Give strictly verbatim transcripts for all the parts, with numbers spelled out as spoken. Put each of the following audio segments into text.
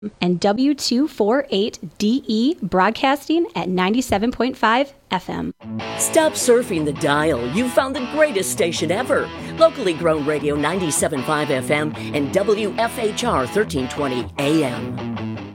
and W two forty-eight D E broadcasting at ninety-seven point five F M. Stop surfing the dial. You've found the greatest station ever. Locally grown radio ninety-seven point five F M and W F H R thirteen twenty A M.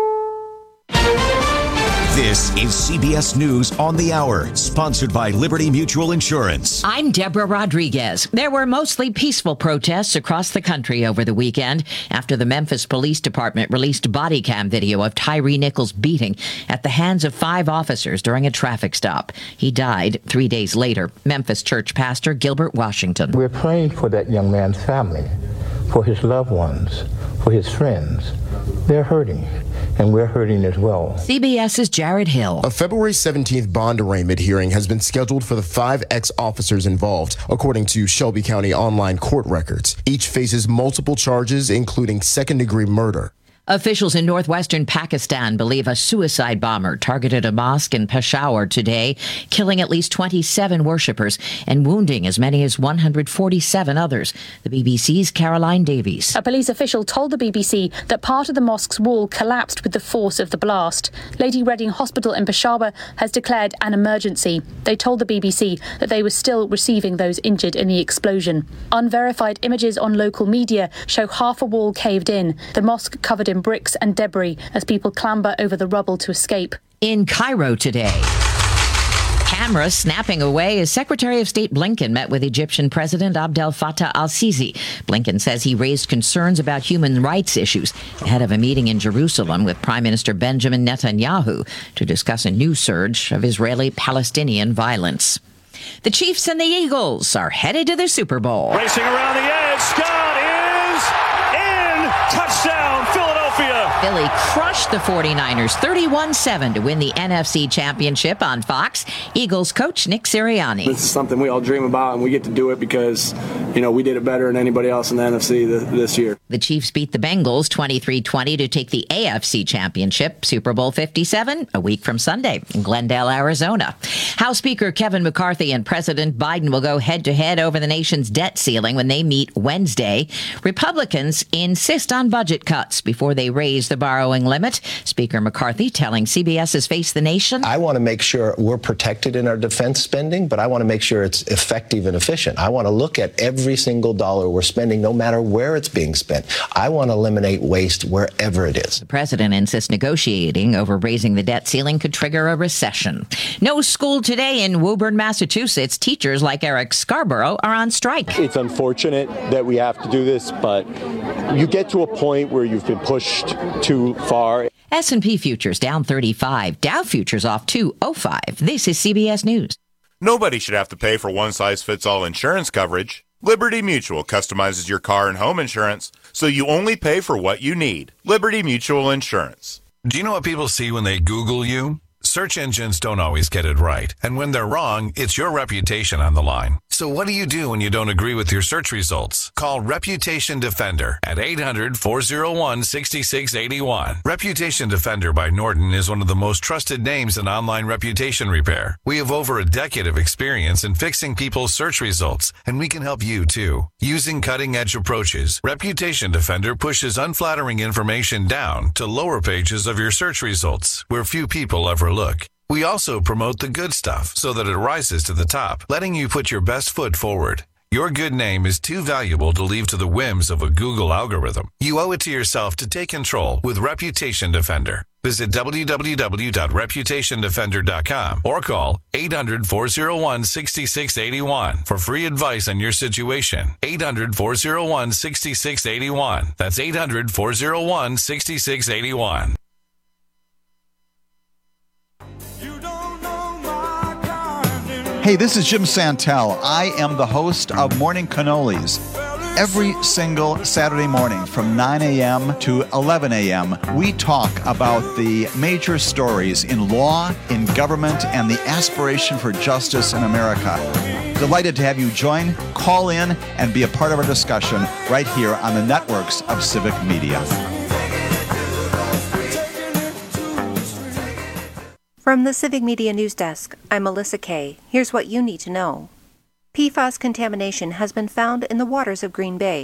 This is C B S News on the Hour, sponsored by Liberty Mutual Insurance. I'm Deborah Rodriguez. There were mostly peaceful protests across the country over the weekend after the Memphis Police Department released body cam video of Tyree Nichols' beating at the hands of five officers during a traffic stop. He died three days later. Memphis church pastor Gilbert Washington. We're praying for that young man's family, for his loved ones, for his friends. They're hurting, and we're hurting as well. CBS's Jared Hill. A February seventeenth bond arraignment hearing has been scheduled for the five ex-officers involved, according to Shelby County online court records. Each faces multiple charges, including second-degree murder. Officials in northwestern Pakistan believe a suicide bomber targeted a mosque in Peshawar today, killing at least twenty-seven worshippers and wounding as many as one hundred forty-seven others. The B B C's Caroline Davies. A police official told the B B C that part of the mosque's wall collapsed with the force of the blast. Lady Reading Hospital in Peshawar has declared an emergency. They told the B B C that they were still receiving those injured in the explosion. Unverified images on local media show half a wall caved in, the mosque covered in bricks and debris as people clamber over the rubble to escape. In Cairo today, cameras snapping away as Secretary of State Blinken met with Egyptian President Abdel Fattah al-Sisi. Blinken says he raised concerns about human rights issues ahead of a meeting in Jerusalem with Prime Minister Benjamin Netanyahu to discuss a new surge of Israeli-Palestinian violence. The Chiefs and the Eagles are headed to the Super Bowl. Racing around the edge, Scott is in! Touchdown, Philadelphia! Philly crushed the forty-niners thirty-one seven to win the N F C Championship on Fox. Eagles coach Nick Sirianni. This is something we all dream about, and we get to do it because, you know, we did it better than anybody else in the N F C th- this year. The Chiefs beat the Bengals twenty-three twenty to take the A F C Championship. Super Bowl fifty-seven, a week from Sunday in Glendale, Arizona. House Speaker Kevin McCarthy and President Biden will go head-to-head over the nation's debt ceiling when they meet Wednesday. Republicans insist on budget cuts before they raise the borrowing limit. Speaker McCarthy telling CBS's Face the Nation. I want to make sure we're protected in our defense spending, but I want to make sure it's effective and efficient. I want to look at every single dollar we're spending, no matter where it's being spent. I want to eliminate waste wherever it is. The president insists negotiating over raising the debt ceiling could trigger a recession. No school today in Woburn, Massachusetts. Teachers like Eric Scarborough are on strike. It's unfortunate that we have to do this, but you get to a point where you've been pushed too far. S and P futures down thirty-five. Dow futures off two oh five. This is C B S News. Nobody should have to pay for one-size-fits-all insurance coverage. Liberty Mutual customizes your car and home insurance, so you only pay for what you need. Liberty Mutual Insurance. Do you know what people see when they Google you? Search engines don't always get it right. And when they're wrong, it's your reputation on the line. So what do you do when you don't agree with your search results? Call Reputation Defender at eight hundred, four oh one, six six eight one. Reputation Defender by Norton is one of the most trusted names in online reputation repair. We have over a decade of experience in fixing people's search results, and we can help you too. Using cutting-edge approaches, Reputation Defender pushes unflattering information down to lower pages of your search results, where few people ever look. We also promote the good stuff so that it rises to the top, letting you put your best foot forward. Your good name is too valuable to leave to the whims of a Google algorithm. You owe it to yourself to take control with Reputation Defender. Visit w w w dot reputation defender dot com or call eight hundred, four oh one, six six eight one for free advice on your situation. eight hundred, four oh one, six six eight one. That's eight hundred, four oh one, six six eight one. Hey, this is Jim Santel. I am the host of Morning Cannolis. Every single Saturday morning from nine a.m. to eleven a.m., we talk about the major stories in law, in government, and the aspiration for justice in America. Delighted to have you join, call in, and be a part of our discussion right here on the networks of Civic Media. From the Civic Media News Desk, I'm Melissa Kay. Here's what you need to know. P FAS contamination has been found in the waters of Green Bay.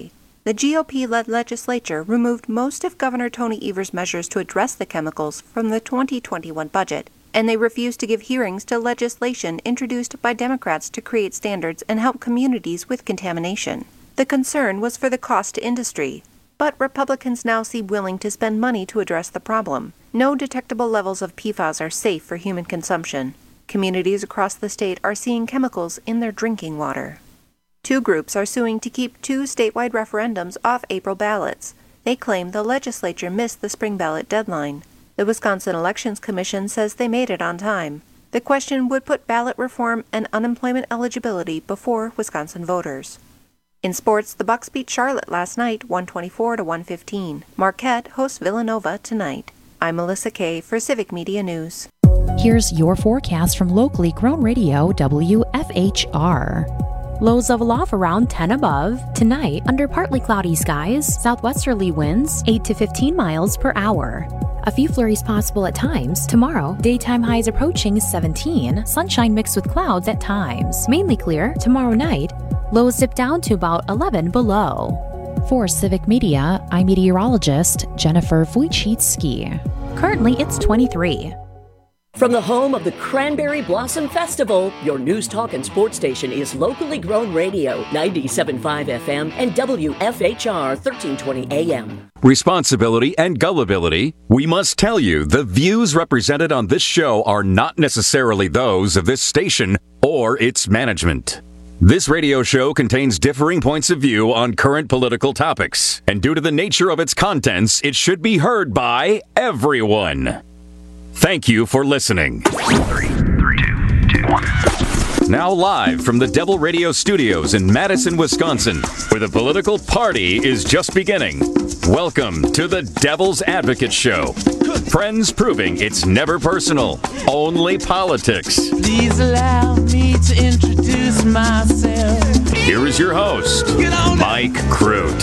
The G O P-led legislature removed most of Governor Tony Evers' measures to address the chemicals from the twenty twenty-one budget, and they refused to give hearings to legislation introduced by Democrats to create standards and help communities with contamination. The concern was for the cost to industry, but Republicans now seem willing to spend money to address the problem. No detectable levels of P FAS are safe for human consumption. Communities across the state are seeing chemicals in their drinking water. Two groups are suing to keep two statewide referendums off April ballots. They claim the legislature missed the spring ballot deadline. The Wisconsin Elections Commission says they made it on time. The question would put ballot reform and unemployment eligibility before Wisconsin voters. In sports, the Bucks beat Charlotte last night, one twenty-four to one fifteen. Marquette hosts Villanova tonight. I'm Melissa Kay for Civic Media News. Here's your forecast from locally grown radio W F H R. Lows of off around ten above. Tonight, under partly cloudy skies, southwesterly winds eight to fifteen miles per hour. A few flurries possible at times. Tomorrow, daytime highs approaching seventeen, sunshine mixed with clouds at times. Mainly clear. Tomorrow night, lows dip down to about eleven below. For Civic Media, I'm meteorologist Jennifer Wojcicki. Currently, it's twenty-three. From the home of the Cranberry Blossom Festival, your news, talk, and sports station is locally grown radio, ninety-seven point five F M and W F H R thirteen twenty A M. Responsibility and gullibility. We must tell you the views represented on this show are not necessarily those of this station or its management. This radio show contains differing points of view on current political topics, and due to the nature of its contents, it should be heard by everyone. Thank you for listening. Three, three, two, two, one. Now live from the Devil Radio Studios in Madison, Wisconsin, where the political party is just beginning. Welcome to the Devil's Advocate Show. Friends proving it's never personal, only politics. Please allow me to introduce myself. Here is your host, Mike Crute.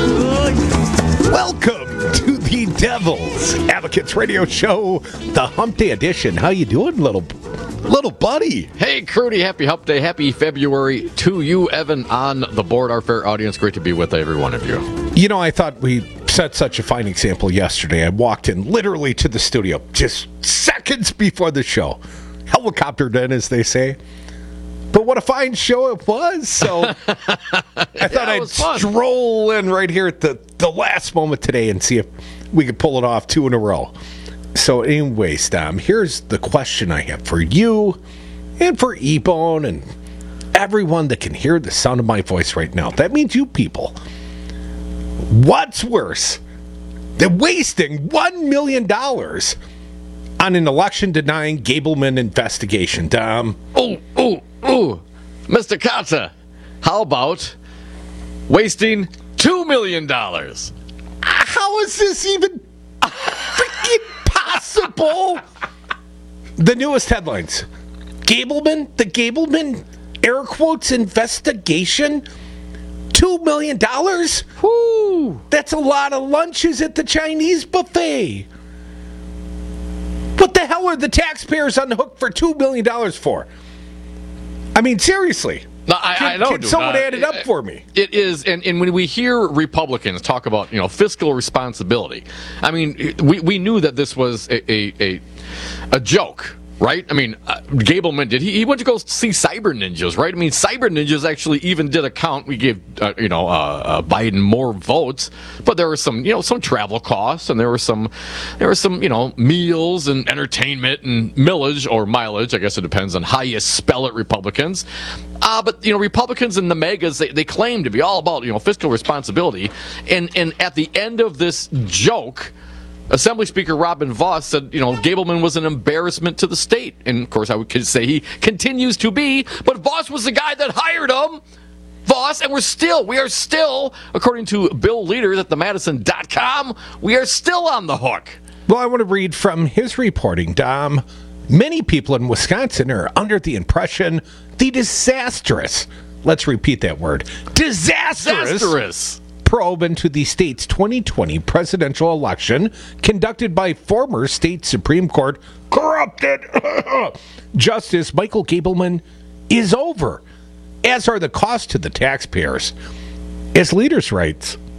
Welcome to the Devil's Advocates Radio Show, the Hump Day edition. How you doing, little little buddy? Hey, Crudy, happy Hump Day, happy February to you, Evan, on the board, our fair audience. Great to be with every one of you. You know, I thought we set such a fine example yesterday. I walked in literally to the studio just seconds before the show. Helicoptered in, as they say. But what a fine show it was. So I thought yeah, I'd stroll in right here at the, the last moment today and see if we could pull it off two in a row. So anyways, Dom, here's the question I have for you and for E-Bone and everyone that can hear the sound of my voice right now. That means you people. What's worse than wasting one million dollars on an election-denying Gableman investigation, Dom? Oh, oh, oh, Mister Katza, how about wasting two million dollars? How is this even freaking possible? The newest headlines. Gableman, the Gableman, air quotes, investigation? two million dollars? Whoo! That's a lot of lunches at the Chinese buffet. What the hell are the taxpayers on the hook for two million dollars for? I mean, seriously. No, I, can, I know. Can someone uh, add it up for me? It is, and, and when we hear Republicans talk about, you know, fiscal responsibility, I mean, we, we knew that this was a a, a, a joke. Right? I mean, uh, Gableman did. He, he went to go see Cyber Ninjas, right? I mean, Cyber Ninjas actually even did a count. We gave, uh, you know, uh, uh, Biden more votes, but there were some, you know, some travel costs, and there were some, there were some, you know, meals and entertainment and millage or mileage. I guess it depends on how you spell it, Republicans. Uh, but, you know, Republicans and the megas, they, they claim to be all about, you know, fiscal responsibility. And, and at the end of this joke, Assembly Speaker Robin Vos said, you know, Gableman was an embarrassment to the state. And, of course, I would say he continues to be. But Vos was the guy that hired him. Vos, and we're still, we are still, according to Bill Leaders at the Madison dot com, we are still on the hook. Well, I want to read from his reporting, Dom. Many people in Wisconsin are under the impression the disastrous, let's repeat that word, disastrous. Disastrous. probe into the state's twenty twenty presidential election conducted by former state Supreme Court corrupted Justice Michael Gableman is over, as are the costs to the taxpayers. As Leaders writes,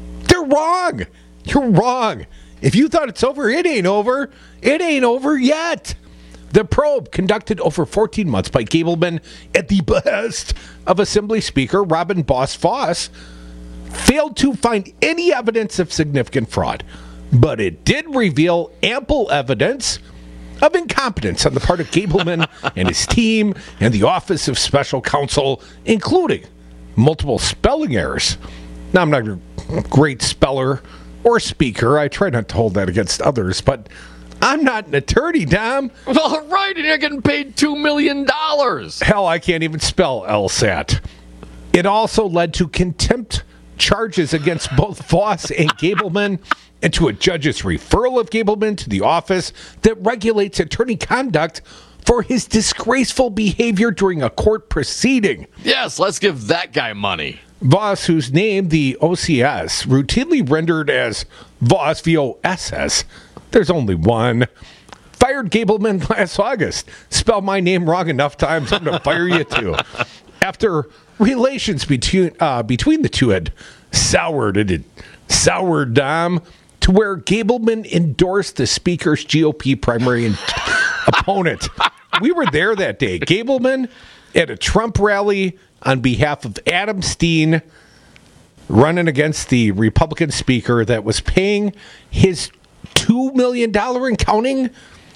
wrong. You're wrong. If you thought it's over, it ain't over. It ain't over yet. The probe, conducted over fourteen months by Gableman at the behest of Assembly Speaker Robin Boss Voss, failed to find any evidence of significant fraud. But it did reveal ample evidence of incompetence on the part of Gableman and his team and the Office of Special Counsel, including multiple spelling errors. Now, I'm not a great speller or speaker. I try not to hold that against others, but I'm not an attorney, Dom. Well, right, and you're getting paid two million dollars. Hell, I can't even spell LSAT. It also led to contempt charges against both Voss and Gableman, and to a judge's referral of Gableman to the office that regulates attorney conduct for his disgraceful behavior during a court proceeding. Yes, let's give that guy money. Voss, whose name the O C S routinely rendered as Voss, V O S S, there's only one, fired Gableman last August. Spell my name wrong enough times, I'm going to fire you too. After relations between uh, between the two had soured, it had soured, Dom, to where Gableman endorsed the Speaker's G O P primary in- opponent. We were there that day. Gableman at a Trump rally on behalf of Adam Steen, running against the Republican Speaker that was paying his two million dollars and counting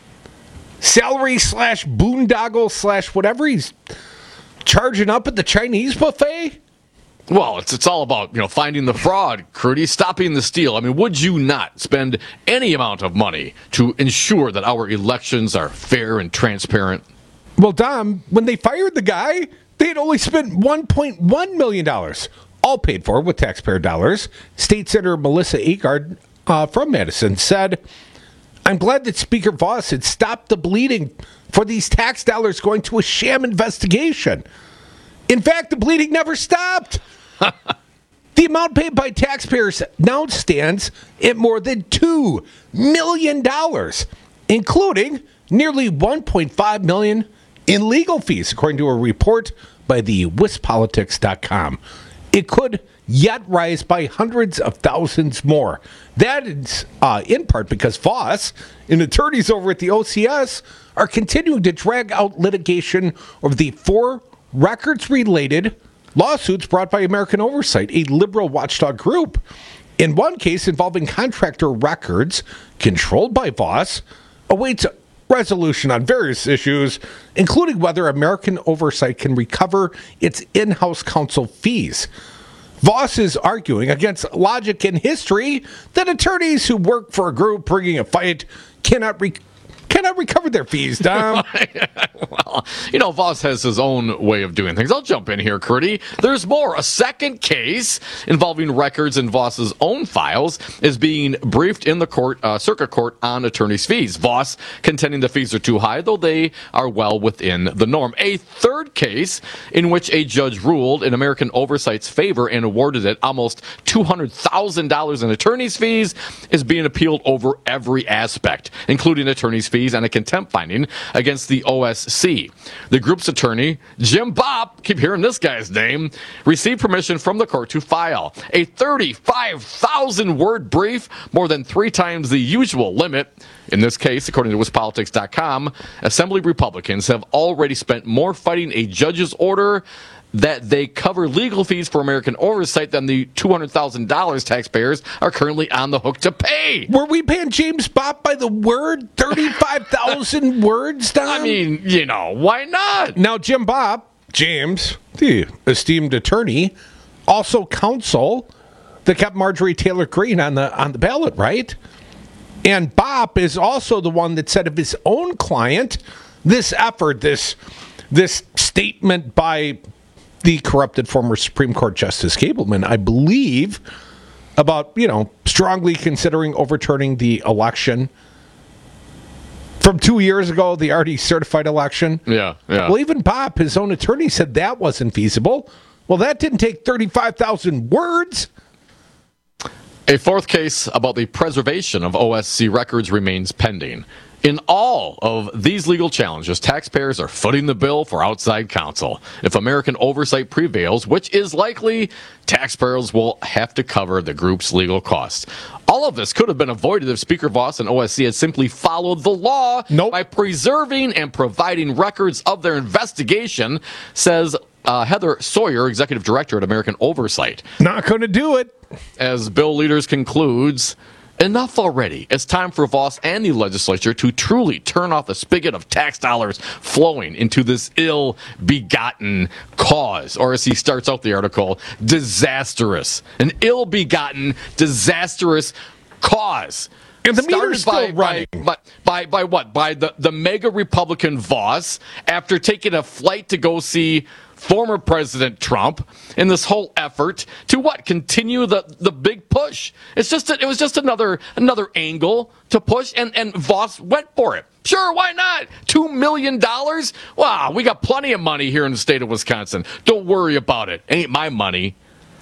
salary slash boondoggle slash whatever he's charging up at the Chinese buffet. Well, it's it's all about, you know, finding the fraud, Crudy, stopping the steal. I mean, would you not spend any amount of money to ensure that our elections are fair and transparent? Well, Dom, when they fired the guy, they had only spent one point one million dollars, all paid for with taxpayer dollars. State Senator Melissa Agard uh, from Madison said, "I'm glad that Speaker Voss had stopped the bleeding for these tax dollars going to a sham investigation. In fact, the bleeding never stopped." The amount paid by taxpayers now stands at more than two million dollars, including nearly one point five million dollars in legal fees, according to a report by the wis politics dot com. It could yet rise by hundreds of thousands more. That is uh, in part because Voss and attorneys over at the O C S are continuing to drag out litigation over the four records-related lawsuits brought by American Oversight, a liberal watchdog group. In one case involving contractor records controlled by Voss, awaits resolution on various issues, including whether American Oversight can recover its in-house counsel fees. Voss is arguing against logic and history that attorneys who work for a group bringing a fight cannot re- cannot recover their fees, Dom. Well, you know, Voss has his own way of doing things. I'll jump in here, Curdy. There's more. A second case involving records in Voss's own files is being briefed in the court, uh, circuit court on attorney's fees. Voss contending the fees are too high, though they are well within the norm. A third case in which a judge ruled in American Oversight's favor and awarded it almost two hundred thousand dollars in attorney's fees is being appealed over every aspect, including attorney's fees and a contempt finding against the O S C. The group's attorney, Jim Bopp, keep hearing this guy's name, received permission from the court to file a thirty-five thousand word brief, more than three times the usual limit. In this case, according to wis politics dot com, Assembly Republicans have already spent more fighting a judge's order that they cover legal fees for American Oversight than the two hundred thousand dollars taxpayers are currently on the hook to pay. Were we paying James Bopp by the word? thirty-five thousand words, Dom? I mean, you know, why not? Now, Jim Bopp, James, the esteemed attorney, also counsel that kept Marjorie Taylor Greene on the on the ballot, right? And Bopp is also the one that said of his own client, this effort, this this statement by the corrupted former Supreme Court Justice Gableman, I believe, about, you know, strongly considering overturning the election from two years ago, the already certified election. Yeah, yeah. Well, even Bopp, his own attorney, said that wasn't feasible. Well, that didn't take thirty-five thousand words. A fourth case about the preservation of O S C records remains pending. In all of these legal challenges, taxpayers are footing the bill for outside counsel. If American oversight prevails, which is likely, taxpayers will have to cover the group's legal costs. All of this could have been avoided if Speaker Voss and O S C had simply followed the law nope. by preserving and providing records of their investigation, says uh, Heather Sawyer, Executive Director at American Oversight. Not going to do it. As Bill Leaders concludes, enough already. It's time for Voss and the legislature to truly turn off the spigot of tax dollars flowing into this ill-begotten cause. Or as he starts out the article, disastrous. An ill-begotten, disastrous cause. And the meter's by, still running. By, by, by, by what? By the, the mega Republican Voss, after taking a flight to go see former President Trump in this whole effort to what? Continue the, the big push. It's just a, it was just another another angle to push, and, and Voss went for it. Sure, why not? Two million dollars? Wow, we got plenty of money here in the state of Wisconsin. Don't worry about it. It ain't my money.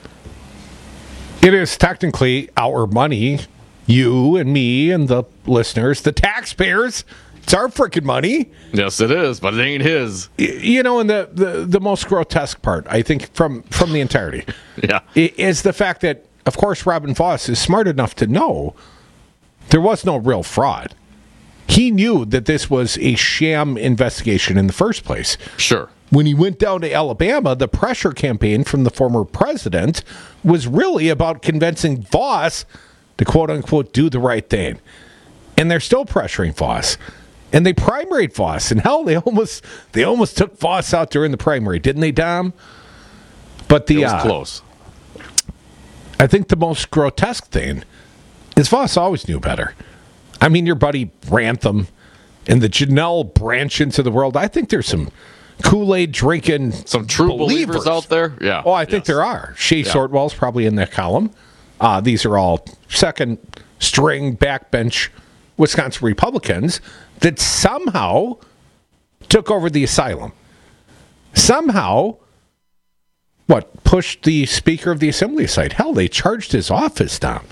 It is technically our money. You and me and the listeners, the taxpayers. It's our freaking money. Yes, it is, but it ain't his. You know, and the, the, the most grotesque part, I think, from, from the entirety, yeah, is the fact that, of course, Robin Voss is smart enough to know there was no real fraud. He knew that this was a sham investigation in the first place. Sure. When he went down to Alabama, the pressure campaign from the former president was really about convincing Voss to, quote-unquote, do the right thing. And they're still pressuring Voss. And they primaried Voss, and hell, they almost they almost took Voss out during the primary, didn't they, Dom? But the it was uh, close. I think the most grotesque thing is Voss always knew better. I mean, your buddy Rantham and the Janelle Branchins of the world. I think there's some Kool-Aid drinking, some true believers, believers out there. Yeah. Oh, I think yes. there are. Shea yeah. Sortwell's probably in that column. Uh, these are all second string backbench Wisconsin Republicans that somehow took over the asylum. Somehow, what, pushed the Speaker of the Assembly aside. Hell, they charged his office down.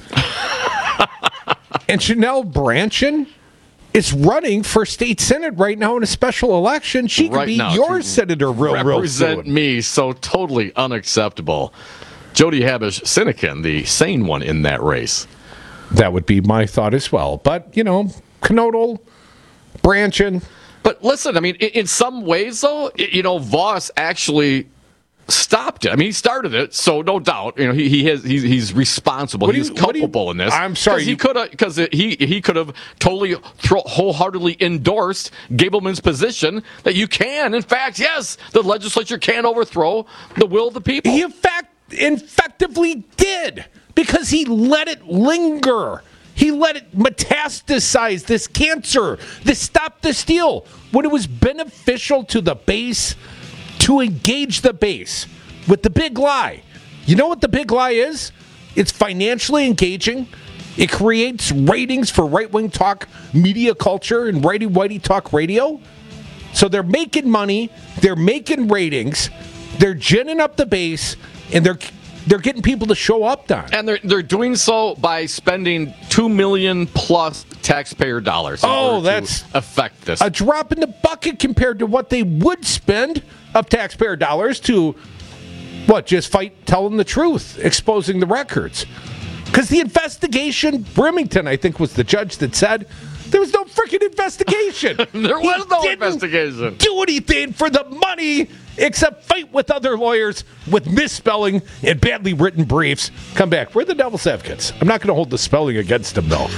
And Janelle Branchin is running for state senate right now in a special election. She could right be now, your senator real, real soon. Represent me, so totally unacceptable. Jody Habush Sinekin, the sane one in that race. That would be my thought as well. But, you know, Knodel, Branchin. But listen, I mean, in some ways, though, you know, Voss actually stopped it. I mean, he started it, so no doubt, you know, he he has he's, he's responsible. He's culpable you, in this. I'm sorry, he could have because he he could have totally thro- wholeheartedly endorsed Gableman's position that you can, in fact, yes, the legislature can overthrow the will of the people. He in fact effectively did because he let it linger. He let it metastasize, this cancer, this stop the steal, when it was beneficial to the base to engage the base with the big lie. You know what the big lie is? It's financially engaging. It creates ratings for right-wing talk media culture and righty-whitey talk radio. So they're making money, they're making ratings, they're ginning up the base, and they're they're getting people to show up, Don. And they're they're doing so by spending two million plus taxpayer dollars. In oh, order that's to affect this. A drop in the bucket compared to what they would spend of taxpayer dollars to what? Just fight telling the truth, exposing the records. Because the investigation, Brimington, I think, was the judge that said there was no freaking investigation. There was he no investigation. Do anything for the money except fight with other lawyers with misspelling and badly written briefs. Come back. We're the devil's advocates. I'm not going to hold the spelling against them, though.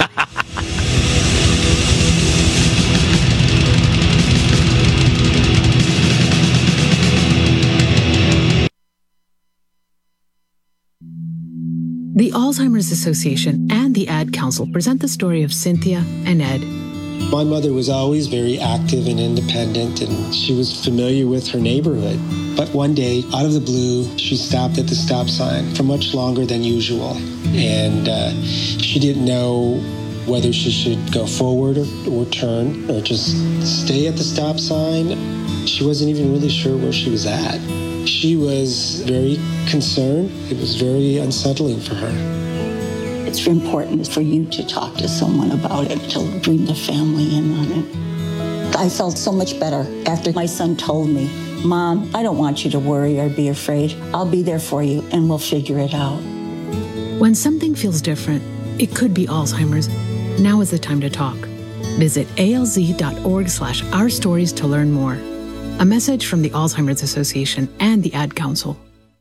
The Alzheimer's Association and the Ad Council present the story of Cynthia and Ed. My mother was always very active and independent, and she was familiar with her neighborhood. But one day, out of the blue, she stopped at the stop sign for much longer than usual. And uh, she didn't know whether she should go forward or, or turn or just stay at the stop sign. She wasn't even really sure where she was at. She was very concerned. It was very unsettling for her. It's important for you to talk to someone about it, to bring the family in on it. I felt so much better after my son told me, Mom, I don't want you to worry or be afraid. I'll be there for you and we'll figure it out. When something feels different, it could be Alzheimer's. Now is the time to talk. Visit alz.org slash our stories to learn more. A message from the Alzheimer's Association and the Ad Council.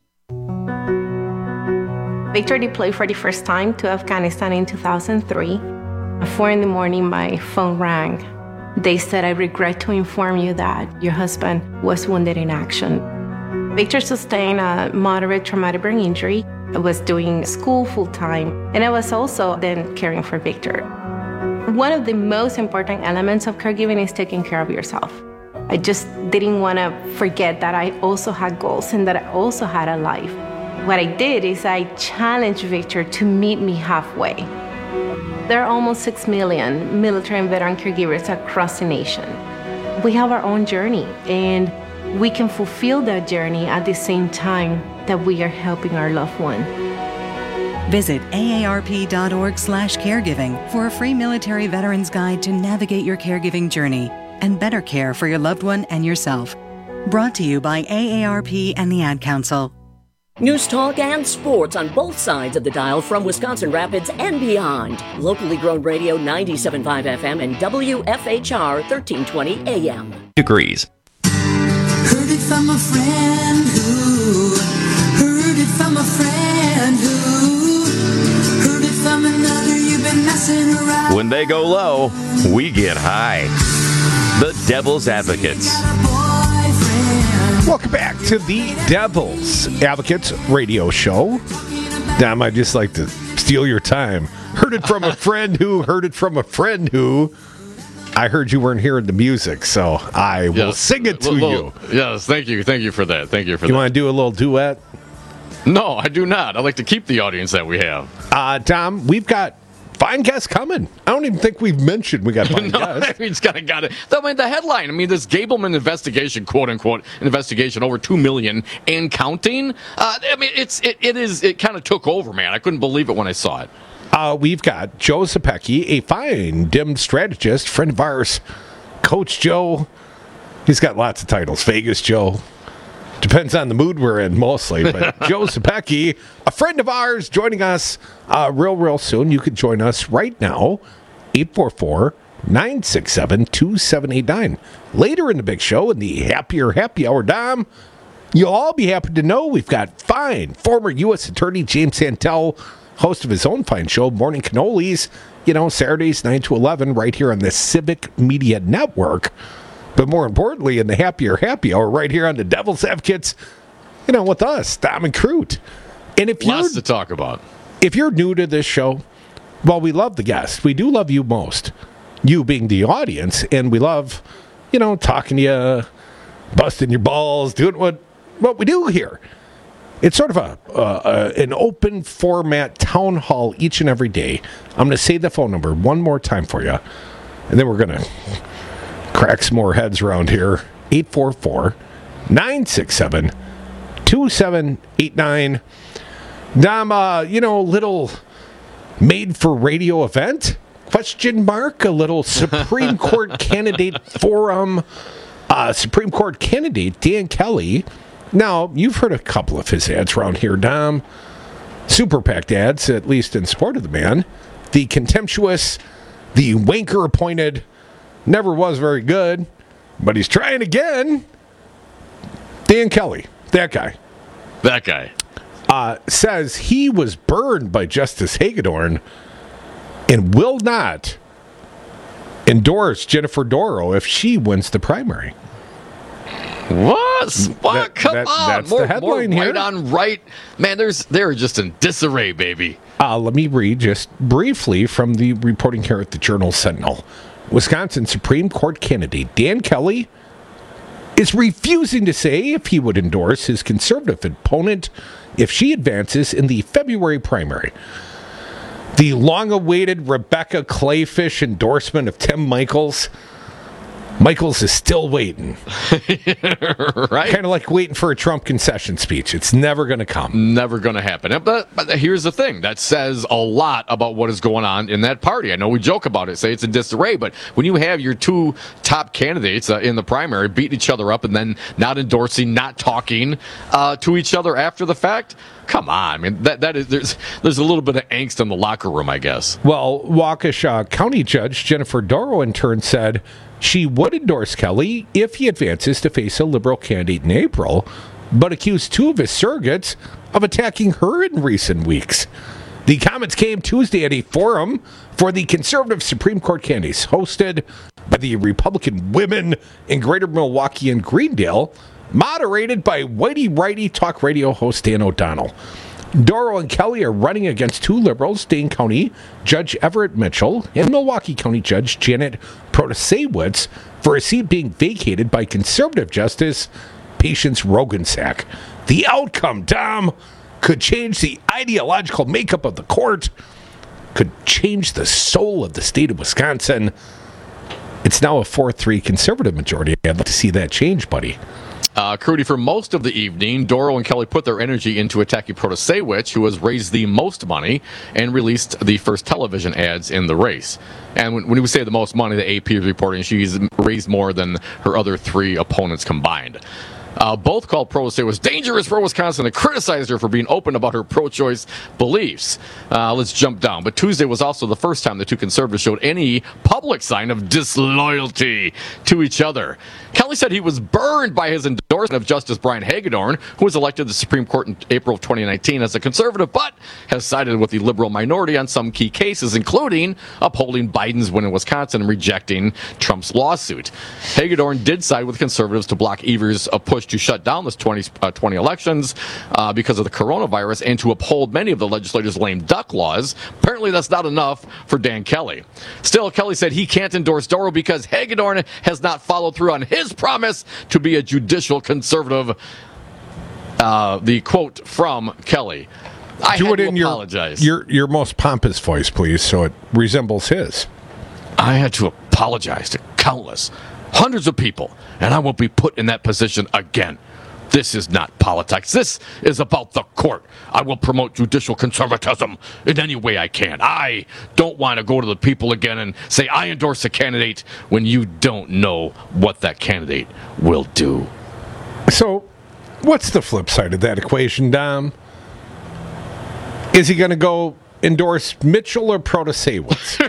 Victor deployed for the first time to Afghanistan in two thousand three. At four in the morning, my phone rang. They said, I regret to inform you that your husband was wounded in action. Victor sustained a moderate traumatic brain injury. I was doing school full-time, and I was also then caring for Victor. One of the most important elements of caregiving is taking care of yourself. I just didn't want to forget that I also had goals and that I also had a life. What I did is I challenged Victor to meet me halfway. There are almost six million military and veteran caregivers across the nation. We have our own journey, and we can fulfill that journey at the same time that we are helping our loved one. Visit A A R P dot org slash caregiving for a free military veterans guide to navigate your caregiving journey and better care for your loved one and yourself. Brought to you by A A R P and the Ad Council. News, talk, and sports on both sides of the dial from Wisconsin Rapids and beyond. Locally grown radio ninety-seven point five F M and W F H R thirteen twenty A M. Degrees. Heard it from a friend who, heard it from a friend who, heard it from another, you've been messing around. When they go low, we get high. The Devil's Advocates. Welcome back to the Devil's Advocates radio show. Damn, I just like to steal your time. Heard it from a friend who heard it from a friend who. I heard you weren't hearing the music, so I will yes. sing it to little, you. Yes, thank you. Thank you for that. Thank you for you that. You want to do a little duet? No, I do not. I like to keep the audience that we have. Uh, Tom, we've got fine guests coming. I don't even think we've mentioned we got fine no, guests. I mean, it's got to got it. I mean, the headline. I mean, this Gableman investigation, quote unquote, investigation over two million and counting. Uh, I mean, it's it, it is it kind of took over, man. I couldn't believe it when I saw it. Uh, we've got Joe Zepecki, a fine dim strategist, friend of ours. Coach Joe. He's got lots of titles. Vegas Joe. Depends on the mood we're in, mostly. But Joe Zepecki, a friend of ours, joining us uh, real, real soon. You can join us right now, eight four four, nine six seven, two seven eight nine. Later in the big show, in the Happier Happy Hour, Dom, you'll all be happy to know we've got fine former U S Attorney James Santel, host of his own fine show, Morning Cannolis, you know, Saturdays nine to eleven, right here on the Civic Media Network. But more importantly, in the Happier Happy Hour, right here on the Devil's Advocates, you know, with us, Dom and Crute. And if you're lots to talk about. If you're new to this show, well, we love the guests. We do love you most, you being the audience, and we love, you know, talking to you, busting your balls, doing what what we do here. It's sort of a uh, uh, an open format town hall each and every day. I'm going to say the phone number one more time for you, and then we're going to crack some more heads around here. eight four four, nine six seven, two seven eight nine. Dom, uh, you know, little made-for-radio event? Question mark? A little Supreme Court candidate forum. Uh, Supreme Court candidate Dan Kelly. Now, you've heard a couple of his ads around here, Dom. Super PAC ads, at least in support of the man. The contemptuous, the wanker appointed, never was very good, but he's trying again. Dan Kelly, that guy. That guy. Uh, says he was burned by Justice Hagedorn and will not endorse Jennifer Doro if she wins the primary. What? What? That, Come that, on. That's more, the headline more here. Right on right. Man, there's they're just in disarray, baby. Uh, let me read just briefly from the reporting here at the Journal Sentinel. Wisconsin Supreme Court candidate Dan Kelly is refusing to say if he would endorse his conservative opponent if she advances in the February primary. The long-awaited Rebecca Clayfish endorsement of Tim Michels Michaels is still waiting. Right? Kind of like waiting for a Trump concession speech. It's never going to come. Never going to happen. But, but here's the thing. That says a lot about what is going on in that party. I know we joke about it, say it's in disarray, but when you have your two top candidates uh, in the primary beating each other up and then not endorsing, not talking uh, to each other after the fact, come on. I mean, that that is there's there's a little bit of angst in the locker room, I guess. Well, Waukesha County Judge Jennifer Dorough in turn said she would endorse Kelly if he advances to face a Liberal candidate in April, but accused two of his surrogates of attacking her in recent weeks. The comments came Tuesday at a forum for the conservative Supreme Court candidates hosted by the Republican women in Greater Milwaukee and Greendale, moderated by Whitey Righty talk radio host Dan O'Donnell. Dorough and Kelly are running against two liberals, Dane County Judge Everett Mitchell and Milwaukee County Judge Janet Protasewicz, for a seat being vacated by conservative Justice Patience Rogansack. The outcome, Dom, could change the ideological makeup of the court, could change the soul of the state of Wisconsin. It's now a four three conservative majority. I'd like to see that change, buddy. Uh, Crudy, for most of the evening, Dorough and Kelly put their energy into attacking Protasewicz, who has raised the most money and released the first television ads in the race. And when, when we say the most money, the A P is reporting she's raised more than her other three opponents combined. Uh, both called Protasewicz dangerous for Wisconsin and criticized her for being open about her pro-choice beliefs. Uh, let's jump down. But Tuesday was also the first time the two conservatives showed any public sign of disloyalty to each other. Kelly said he was burned by his endorsement of Justice Brian Hagedorn, who was elected to the Supreme Court in April of twenty nineteen as a conservative, but has sided with the liberal minority on some key cases, including upholding Biden's win in Wisconsin and rejecting Trump's lawsuit. Hagedorn did side with conservatives to block Evers' a push to shut down the twenty twenty elections uh, because of the coronavirus and to uphold many of the legislators' lame duck laws. Apparently that's not enough for Dan Kelly. Still, Kelly said he can't endorse Dorough because Hagedorn has not followed through on his promise to be a judicial conservative. Uh, the quote from Kelly. I Do had it to in apologize. Your, your, your most pompous voice, please, so it resembles his. I had to apologize to countless, hundreds of people, and I won't be put in that position again. This is not politics. This is about the court. I will promote judicial conservatism in any way I can. I don't want to go to the people again and say I endorse a candidate when you don't know what that candidate will do. So, what's the flip side of that equation, Dom? Is he going to go endorse Mitchell or Protasewicz?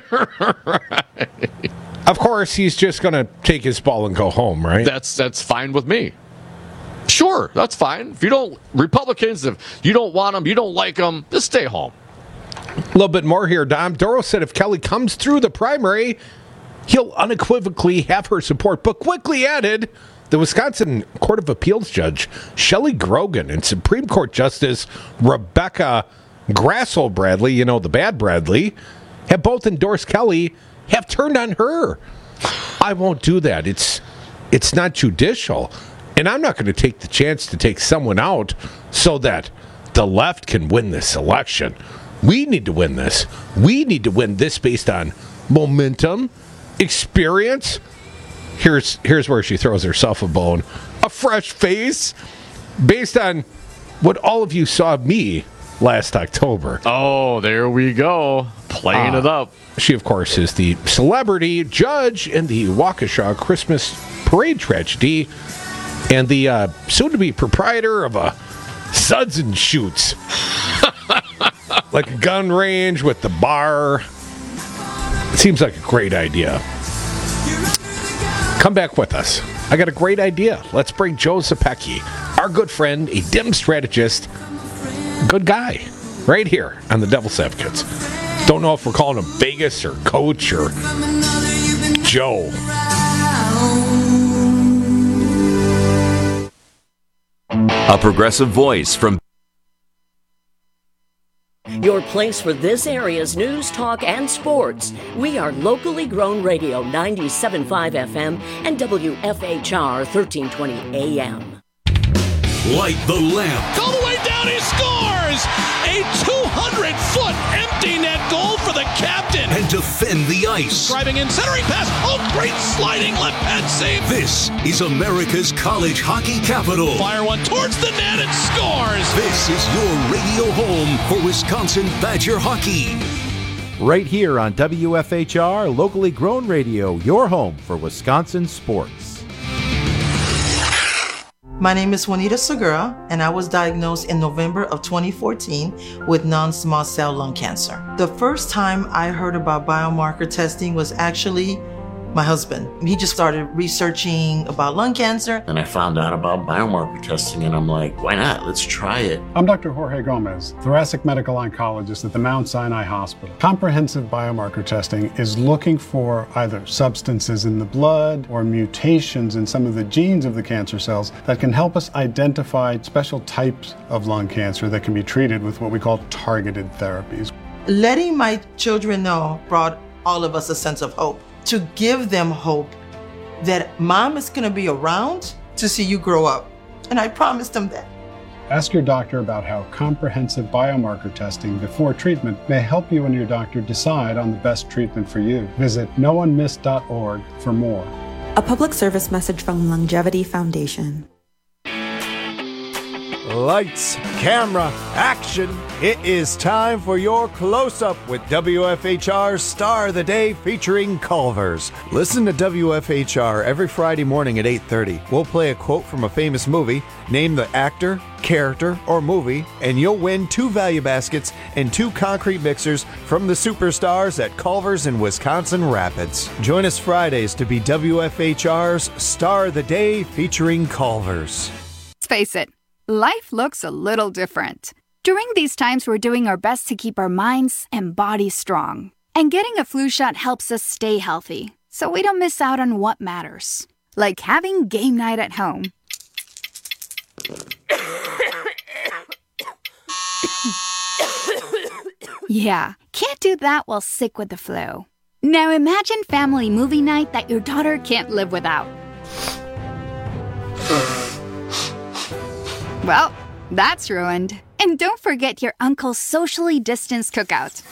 Right. Of course, he's just going to take his ball and go home, right? That's that's fine with me. Sure, that's fine. If you don't, Republicans, if you don't want them, you don't like them, just stay home. A little bit more here, Dom. Dorough said if Kelly comes through the primary, he'll unequivocally have her support, but quickly added the Wisconsin Court of Appeals Judge Shelley Grogan and Supreme Court Justice Rebecca Grassel Bradley, you know, the bad Bradley, have both endorsed Kelly, have turned on her. I won't do that. It's it's not judicial. And I'm not going to take the chance to take someone out so that the left can win this election. We need to win this. We need to win this based on momentum, experience. Here's here's where she throws herself a bone. A fresh face based on what all of you saw of me last October. Oh, there we go. Playing uh, it up. She, of course, is the celebrity judge in the Waukesha Christmas parade tragedy and the uh, soon-to-be proprietor of a Suds and Shoots. Like a gun range with the bar. It seems like a great idea. Come back with us. I got a great idea. Let's bring Joe Zepecki, our good friend, a dim strategist, good guy, right here on the Devil's Advocates. Don't know if we're calling him Vegas or Coach or Joe. A progressive voice from your place for this area's news, talk, and sports. We are locally grown radio ninety-seven point five F M and W F H R thirteen twenty A M. Light the lamp. All the way down! down, he scores! A two hundred foot empty net goal for the captain. And defend the ice. Driving in, centering pass. Oh, great sliding left pad save. This is America's college hockey capital. Fire one towards the net and scores. This is your radio home for Wisconsin Badger hockey. Right here on W F H R, locally grown radio, your home for Wisconsin sports. My name is Juanita Segura, and I was diagnosed in November of twenty fourteen with non-small cell lung cancer. The first time I heard about biomarker testing was actually my husband. He just started researching about lung cancer. And I found out about biomarker testing, and I'm like, why not? Let's try it. I'm Doctor Jorge Gomez, thoracic medical oncologist at the Mount Sinai Hospital. Comprehensive biomarker testing is looking for either substances in the blood or mutations in some of the genes of the cancer cells that can help us identify special types of lung cancer that can be treated with what we call targeted therapies. Letting my children know brought all of us a sense of hope. To give them hope that mom is going to be around to see you grow up. And I promised them that. Ask your doctor about how comprehensive biomarker testing before treatment may help you and your doctor decide on the best treatment for you. Visit no one missed dot org for more. A public service message from Longevity Foundation. Lights, camera, action. It is time for your close-up with W F H R's Star of the Day featuring Culver's. Listen to W F H R every Friday morning at eight thirty. We'll play a quote from a famous movie, name the actor, character, or movie, and you'll win two value baskets and two concrete mixers from the superstars at Culver's in Wisconsin Rapids. Join us Fridays to be W F H R's Star of the Day featuring Culver's. Let's face it. Life looks a little different. During these times, we're doing our best to keep our minds and bodies strong. And getting a flu shot helps us stay healthy, so we don't miss out on what matters. Like having game night at home. Yeah, can't do that while sick with the flu. Now imagine family movie night that your daughter can't live without. Well, that's ruined. And don't forget your uncle's socially distanced cookout.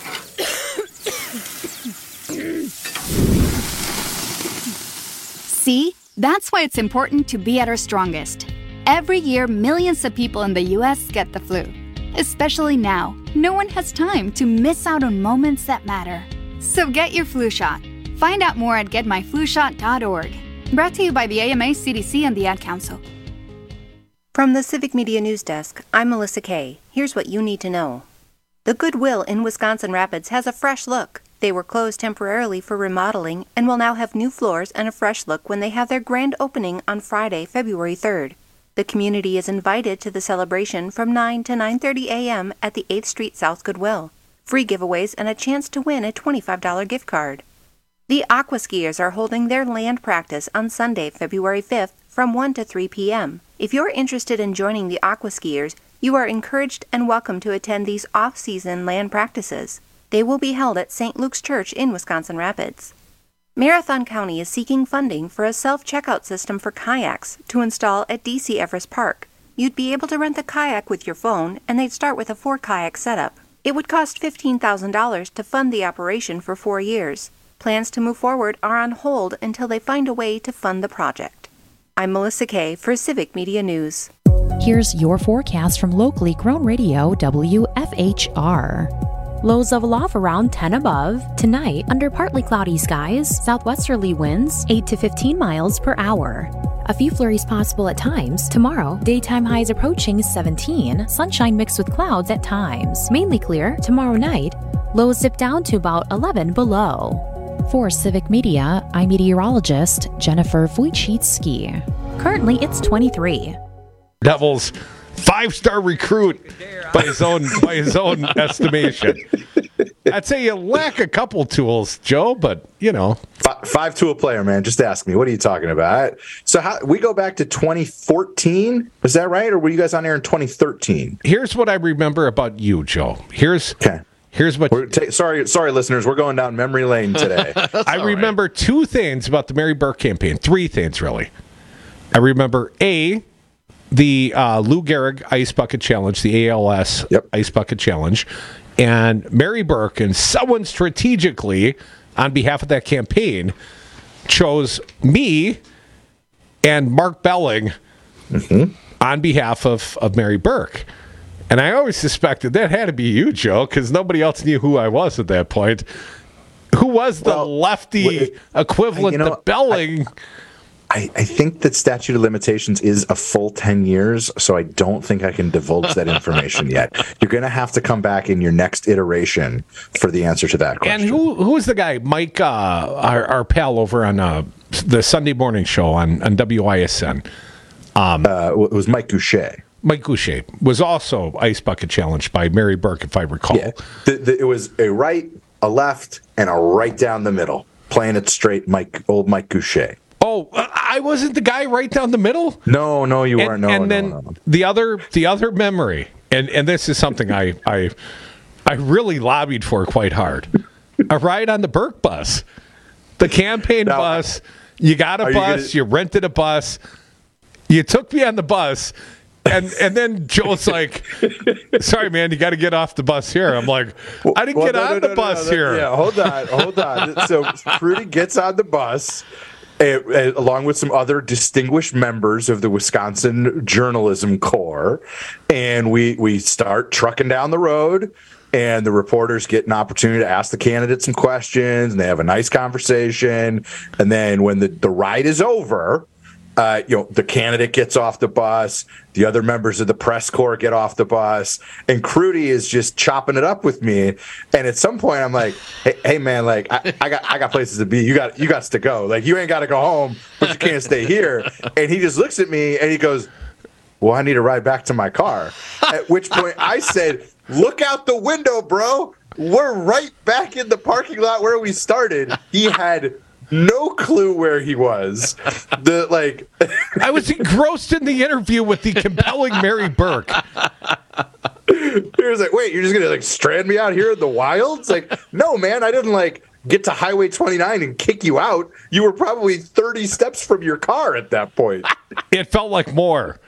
See? That's why it's important to be at our strongest. Every year, millions of people in the U S get the flu. Especially now, no one has time to miss out on moments that matter. So get your flu shot. Find out more at get my flu shot dot org. Brought to you by the A M A, C D C, and the Ad Council. From the Civic Media News Desk, I'm Melissa Kay. Here's what you need to know. The Goodwill in Wisconsin Rapids has a fresh look. They were closed temporarily for remodeling and will now have new floors and a fresh look when they have their grand opening on Friday, February third. The community is invited to the celebration from nine to nine thirty a.m. at the eighth Street South Goodwill. Free giveaways and a chance to win a twenty-five dollars gift card. The Aqua Skiers are holding their land practice on Sunday, February fifth from one to three p.m. If you're interested in joining the Aqua Skiers, you are encouraged and welcome to attend these off-season land practices. They will be held at Saint Luke's Church in Wisconsin Rapids. Marathon County is seeking funding for a self-checkout system for kayaks to install at D C Everest Park. You'd be able to rent the kayak with your phone, and they'd start with a four-kayak setup. It would cost fifteen thousand dollars to fund the operation for four years. Plans to move forward are on hold until they find a way to fund the project. I'm Melissa Kay for Civic Media News. Here's your forecast from locally grown radio W F H R. Lows of love around ten above. Tonight, under partly cloudy skies, southwesterly winds eight to fifteen miles per hour. A few flurries possible at times. Tomorrow, daytime highs approaching seventeen, sunshine mixed with clouds at times. Mainly clear. Tomorrow night, lows dip down to about eleven below. For Civic Media, I'm meteorologist Jennifer Wojcicki. Currently, it's twenty-three. Devils five-star recruit by his own by his own estimation. I'd say you lack a couple tools, Joe, but you know, five, five tool player, man. Just ask me. What are you talking about? So how we go back to twenty fourteen? Is that right, or were you guys on air in twenty thirteen? Here's what I remember about you, Joe. Here's okay. Here's what. We're ta- sorry, sorry, listeners. We're going down memory lane today. I remember right. two things about the Mary Burke campaign. Three things, really. I remember A, the uh, Lou Gehrig Ice Bucket Challenge, the A L S yep. Ice Bucket Challenge, and Mary Burke and someone strategically, on behalf of that campaign, chose me and Mark Belling mm-hmm. on behalf of, of Mary Burke. And I always suspected that had to be you, Joe, because nobody else knew who I was at that point. Who was the well, lefty well, equivalent you know, to Belling? I, I think that statute of limitations is a full ten years, so I don't think I can divulge that information yet. You're going to have to come back in your next iteration for the answer to that question. And who who is the guy, Mike, uh, our, our pal over on uh, the Sunday morning show on, on W I S N? Um, uh, it was Mike Goucher. Mike Goucher was also Ice Bucket Challenged by Mary Burke, if I recall. Yeah. The, the, it was a right, a left, and a right down the middle. Playing it straight, Mike, old Mike Goucher. Oh, I wasn't the guy right down the middle? No, no, you and, weren't. No, and no, then no, no. the other the other memory, and, and this is something I, I I really lobbied for quite hard. A ride on the Burke bus. The campaign now, bus. You got a bus, you, gonna... you rented a bus. You took me on the bus. And and then Joel's like, sorry, man, you got to get off the bus here. I'm like, I didn't well, get no, on no, the no, bus no, no, here. Yeah, hold on, hold on. So Prudy gets on the bus, uh, uh, along with some other distinguished members of the Wisconsin Journalism Corps, and we we start trucking down the road. And the reporters get an opportunity to ask the candidates some questions, and they have a nice conversation. And then when the, the ride is over, Uh, you know, the candidate gets off the bus, the other members of the press corps get off the bus, and Crudy is just chopping it up with me. And at some point, I'm like, "Hey, hey man, like I, I got, I got places to be. You got, you got to go. Like you ain't got to go home, but you can't stay here." And he just looks at me and he goes, "Well, I need to ride back to my car." At which point, I said, "Look out the window, bro. We're right back in the parking lot where we started." He had no clue where he was. The like, I was engrossed in the interview with the compelling Mary Burke. He was like, "Wait, you're just gonna like strand me out here in the wilds?" Like, no, man, I didn't like get to Highway twenty-nine and kick you out. You were probably thirty steps from your car at that point. It felt like more.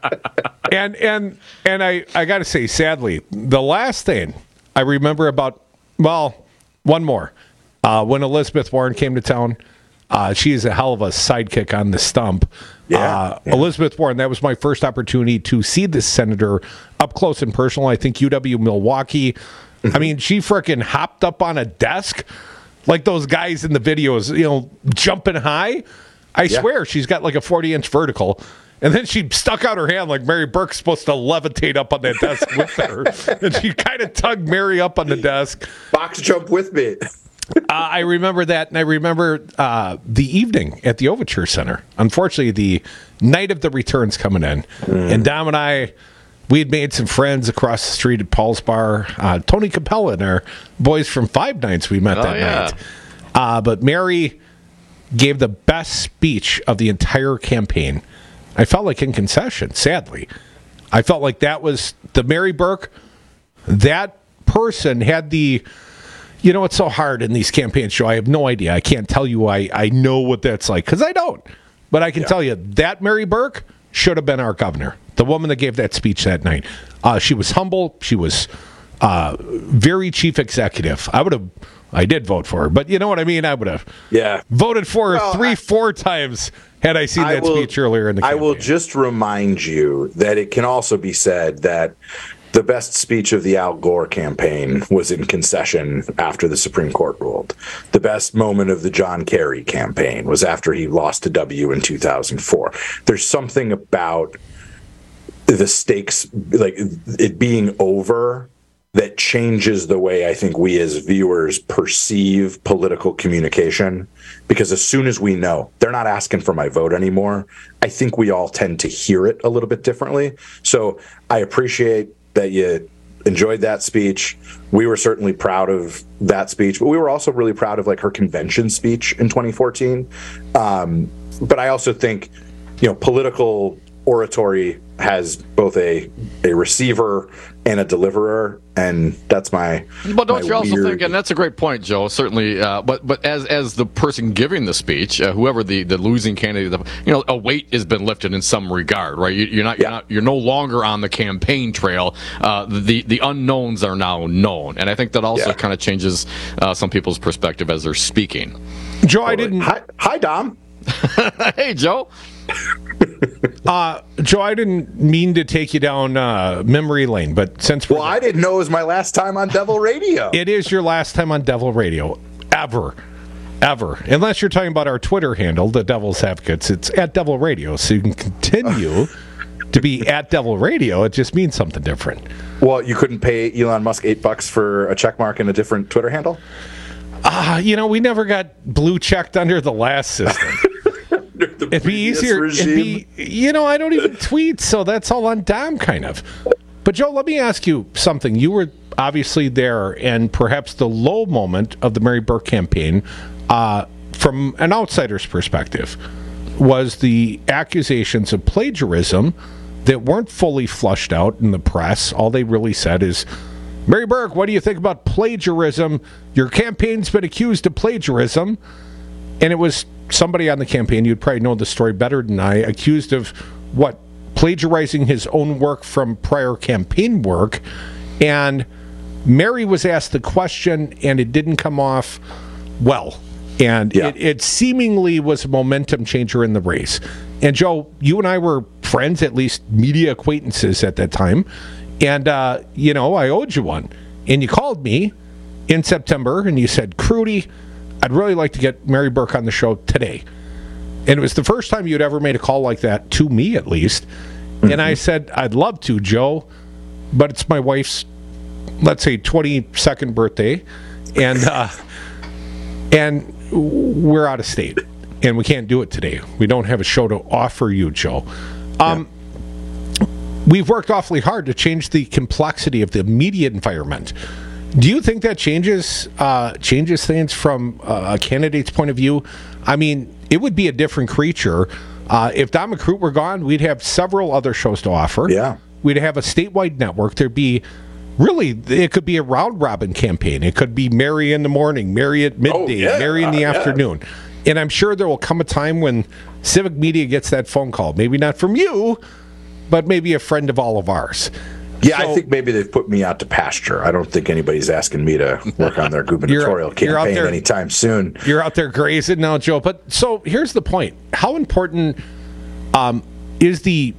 and and and I I got to say, sadly, the last thing I remember about, well, one more. Uh, when Elizabeth Warren came to town, uh, she is a hell of a sidekick on the stump. Yeah, uh, yeah. Elizabeth Warren, that was my first opportunity to see this senator up close and personal. I think U W Milwaukee. Mm-hmm. I mean, she frickin' hopped up on a desk like those guys in the videos, you know, jumping high. I yeah. swear she's got like a forty-inch vertical. And then she stuck out her hand like Mary Burke's supposed to levitate up on that desk with her. And she kind of tugged Mary up on the desk. Box jump with me. uh, I remember that, and I remember uh, the evening at the Overture Center. Unfortunately, the night of the returns coming in, mm. and Dom and I, we had made some friends across the street at Paul's Bar. Uh, Tony Capella and our boys from Five Nights we met oh, that yeah. night. Uh, but Mary gave the best speech of the entire campaign. I felt like in concession, sadly. I felt like that was the Mary Burke. That person had the... You know, it's so hard in these campaigns, Joe. I have no idea. I can't tell you I, I know what that's like, because I don't. But I can yeah. tell you that Mary Burke should have been our governor, the woman that gave that speech that night. Uh, she was humble. She was uh, very chief executive. I would have, I did vote for her, but you know what I mean? I would have yeah. voted for her well, three, I, four times had I seen I that will, speech earlier in the campaign. I will just remind you that it can also be said that the best speech of the Al Gore campaign was in concession after the Supreme Court ruled. The best moment of the John Kerry campaign was after he lost to W in two thousand four. There's something about the stakes, like it being over, that changes the way I think we as viewers perceive political communication. Because as soon as we know they're not asking for my vote anymore, I think we all tend to hear it a little bit differently. So I appreciate that you enjoyed that speech. We were certainly proud of that speech, but we were also really proud of like her convention speech in twenty fourteen. Um, but I also think, you know, political oratory has both a a receiver and a deliverer, and that's my. But don't my you also weird... think, and that's a great point, Joe. Certainly, uh, but but as as the person giving the speech, uh, whoever the, the losing candidate, the, you know, a weight has been lifted in some regard, right? You, you're not you're yeah. not you're no longer on the campaign trail. Uh, the the unknowns are now known, and I think that also Yeah. kind of changes uh, some people's perspective as they're speaking. Joe, I didn't. Hi, hi Dom. Hey, Joe. Uh, Joe, I didn't mean to take you down uh, memory lane, but since well, I didn't know it was my last time on Devil Radio. It is your last time on Devil Radio, ever, ever. Unless you're talking about our Twitter handle, the Devil's Advocates. It's at Devil Radio, so you can continue to be at Devil Radio. It just means something different. Well, you couldn't pay Elon Musk eight bucks for a check mark and a different Twitter handle? Ah, uh, you know, we never got blue checked under the last system. It'd be easier. Regime. It'd be, you know, I don't even tweet, so that's all on Dom, kind of. But Joe, let me ask you something. You were obviously there, and perhaps the low moment of the Mary Burke campaign, uh, from an outsider's perspective, was the accusations of plagiarism that weren't fully flushed out in the press. All they really said is, Mary Burke, what do you think about plagiarism? Your campaign's been accused of plagiarism. And it was somebody on the campaign, you'd probably know the story better than I, accused of, what, plagiarizing his own work from prior campaign work. And Mary was asked the question, and it didn't come off well. And yeah. it, it seemingly was a momentum changer in the race. And Joe, you and I were friends, at least media acquaintances at that time. And, uh, you know, I owed you one. And you called me in September, and you said, Crudy, I'd really like to get Mary Burke on the show today. And it was the first time you'd ever made a call like that, to me at least. Mm-hmm. And I said, I'd love to, Joe, but it's my wife's, let's say, twenty-second birthday. And uh, and we're out of state. And we can't do it today. We don't have a show to offer you, Joe. Um, yeah. We've worked awfully hard to change the complexity of the media environment. Do you think that changes uh, changes things from uh, a candidate's point of view? I mean, it would be a different creature. Uh, if Don McCroot were gone, we'd have several other shows to offer. Yeah. We'd have a statewide network. There'd be, really, it could be a round-robin campaign. It could be Mary in the morning, Mary at midday, oh, yeah. Mary in the uh, afternoon. Yeah. And I'm sure there will come a time when Civic Media gets that phone call. Maybe not from you, but maybe a friend of all of ours. Yeah, so, I think maybe they've put me out to pasture. I don't think anybody's asking me to work on their gubernatorial you're, you're campaign there, anytime soon. You're out there grazing now, Joe. But so here's the point. How important um, is the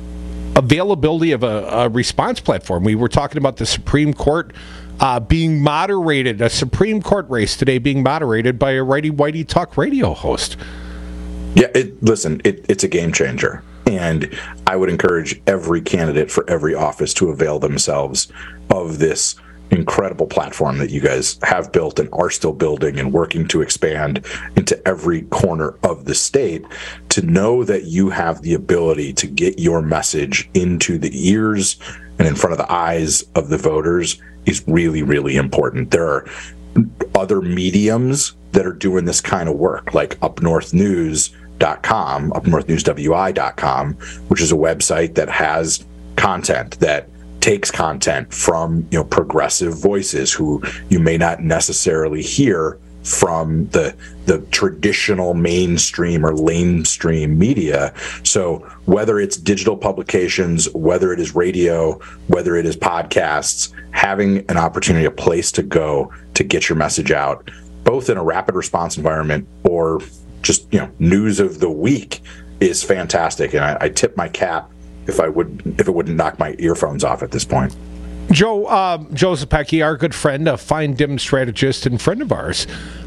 availability of a, a response platform? We were talking about the Supreme Court uh, being moderated, a Supreme Court race today being moderated by a righty-whitey talk radio host. Yeah, it, listen, it, it's a game changer. And I would encourage every candidate for every office to avail themselves of this incredible platform that you guys have built and are still building and working to expand into every corner of the state, to know that you have the ability to get your message into the ears and in front of the eyes of the voters is really, really important. There are other mediums that are doing this kind of work, like Up North News dot com, up north news w i dot com, which is a website that has content that takes content from, you know, progressive voices who you may not necessarily hear from the the traditional mainstream or lamestream media. So whether it's digital publications, whether it is radio, whether it is podcasts, having an opportunity, a place to go to get your message out, both in a rapid response environment or just, you know, news of the week, is fantastic. And I, I tip my cap if I would if it wouldn't knock my earphones off at this point. Joe, um, Joe Zepecki, our good friend, a fine dim strategist and friend of ours,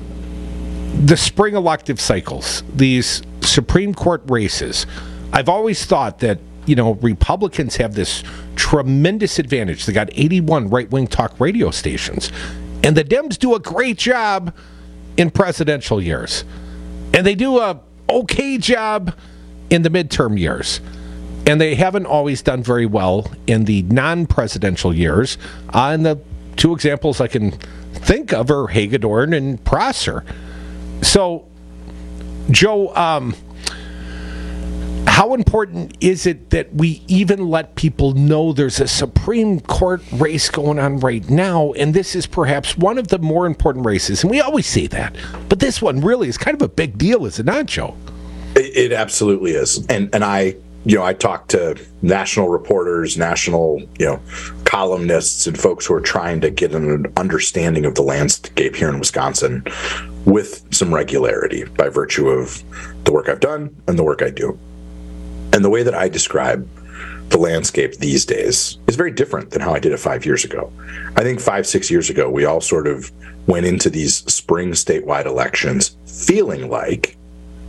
the spring elective cycles, these Supreme Court races, I've always thought that, you know, Republicans have this tremendous advantage. They got eighty-one right-wing talk radio stations, and the Dems do a great job in presidential years. And they do a okay job in the midterm years. And they haven't always done very well in the non-presidential years. Uh, and the two examples I can think of are Hagedorn and Prosser. So, Joe, um, how important is it that we even let people know there's a Supreme Court race going on right now, and this is perhaps one of the more important races? And we always say that, but this one really is kind of a big deal, is it not, Joe? It, it absolutely is. And and I, you know, I talk to national reporters, national, you know, columnists and folks who are trying to get an understanding of the landscape here in Wisconsin with some regularity by virtue of the work I've done and the work I do. And the way that I describe the landscape these days is very different than how I did it five years ago. I think five, six years ago, we all sort of went into these spring statewide elections feeling like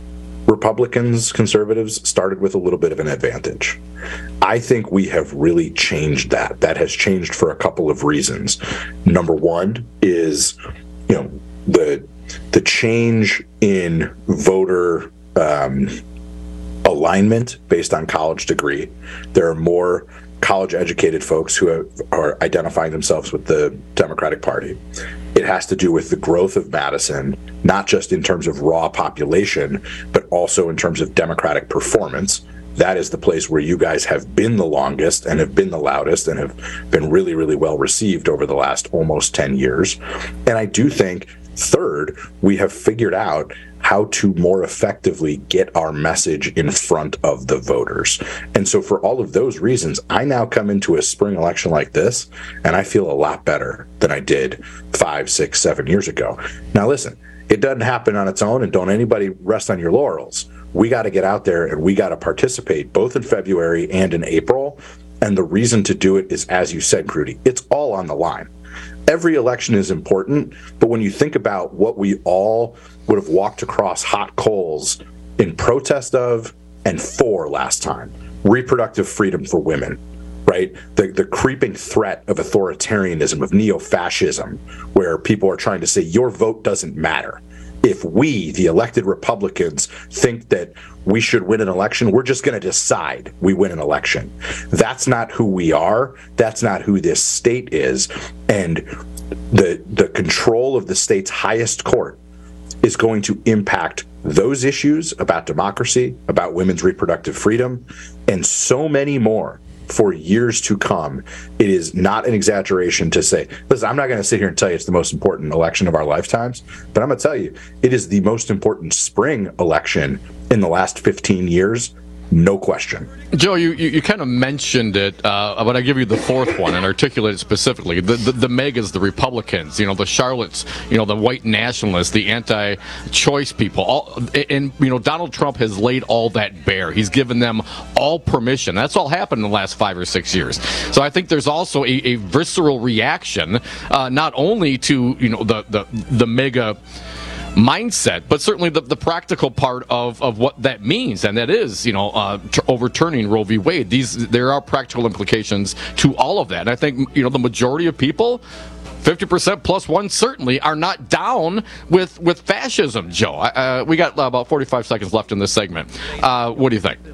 Republicans, conservatives started with a little bit of an advantage. I think we have really changed that. That has changed for a couple of reasons. Number one is, you know, the the change in voter um, alignment based on college degree. There are more college-educated folks who have, are identifying themselves with the Democratic Party. It has to do with the growth of Madison, not just in terms of raw population, but also in terms of Democratic performance. That is the place where you guys have been the longest and have been the loudest and have been really, really well received over the last almost ten years. And I do think, third, we have figured out how to more effectively get our message in front of the voters. And so for all of those reasons, I now come into a spring election like this, and I feel a lot better than I did five, six, seven years ago. Now, listen, it doesn't happen on its own, and don't anybody rest on your laurels. We got to get out there, and we got to participate both in February and in April. And the reason to do it is, as you said, Crudy, it's all on the line. Every election is important, but when you think about what we all would have walked across hot coals in protest of and for last time, reproductive freedom for women, right? The the creeping threat of authoritarianism, of neo-fascism, where people are trying to say your vote doesn't matter. If we, the elected Republicans, think that we should win an election, we're just going to decide we win an election. That's not who we are. That's not who this state is. And the the control of the state's highest court is going to impact those issues about democracy, about women's reproductive freedom, and so many more for years to come. It is not an exaggeration to say, listen, I'm not going to sit here and tell you it's the most important election of our lifetimes, but I'm going to tell you it is the most important spring election in the last fifteen years. No question. Joe, you, you, you kind of mentioned it, uh, but I give you the fourth one and articulate it specifically. The, the the megas, the Republicans, you know, the Charlottes, you know, the white nationalists, the anti-choice people. All, and, you know, Donald Trump has laid all that bare. He's given them all permission. That's all happened in the last five or six years. So I think there's also a, a visceral reaction, uh, not only to, you know, the, the, the mega mindset, but certainly the, the practical part of, of what that means, and that is, you know, uh, t- overturning Roe v. Wade. These there are practical implications to all of that, and I think, you know, the majority of people, fifty percent plus one certainly, are not down with with fascism. Joe, uh, we got uh, about forty-five seconds left in this segment. Uh, what do you think?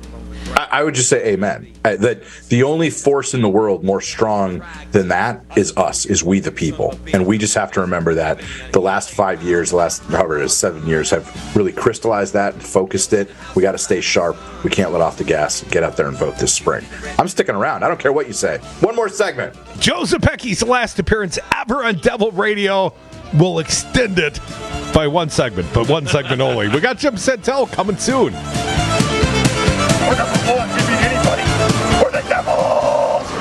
I would just say amen. I, that the only force in the world more strong than that is us, is we the people. And we just have to remember that the last five years, the last however it is, seven years, have really crystallized that and focused it. We got to stay sharp. We can't let off the gas. Get out there and vote this spring. I'm sticking around. I don't care what you say. One more segment. Joe Zepecki's last appearance ever on Devil Radio. We'll extend it by one segment, but one segment only. We got Jim Santel coming soon. We're number one to beat anybody. We're the Devils!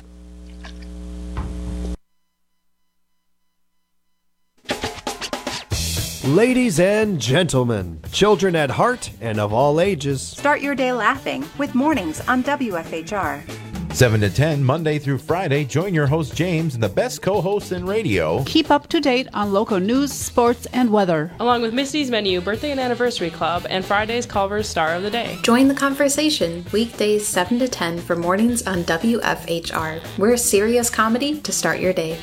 Ladies and gentlemen, children at heart and of all ages, Start your day laughing with Mornings on W F H R. seven to ten, Monday through Friday. Join your host, James, and the best co-hosts in radio. Keep up to date on local news, sports, and weather. Along with Misty's Menu, Birthday and Anniversary Club, and Friday's Culver's Star of the Day. Join the conversation weekdays seven to ten for Mornings on W F H R. We're serious comedy to start your day.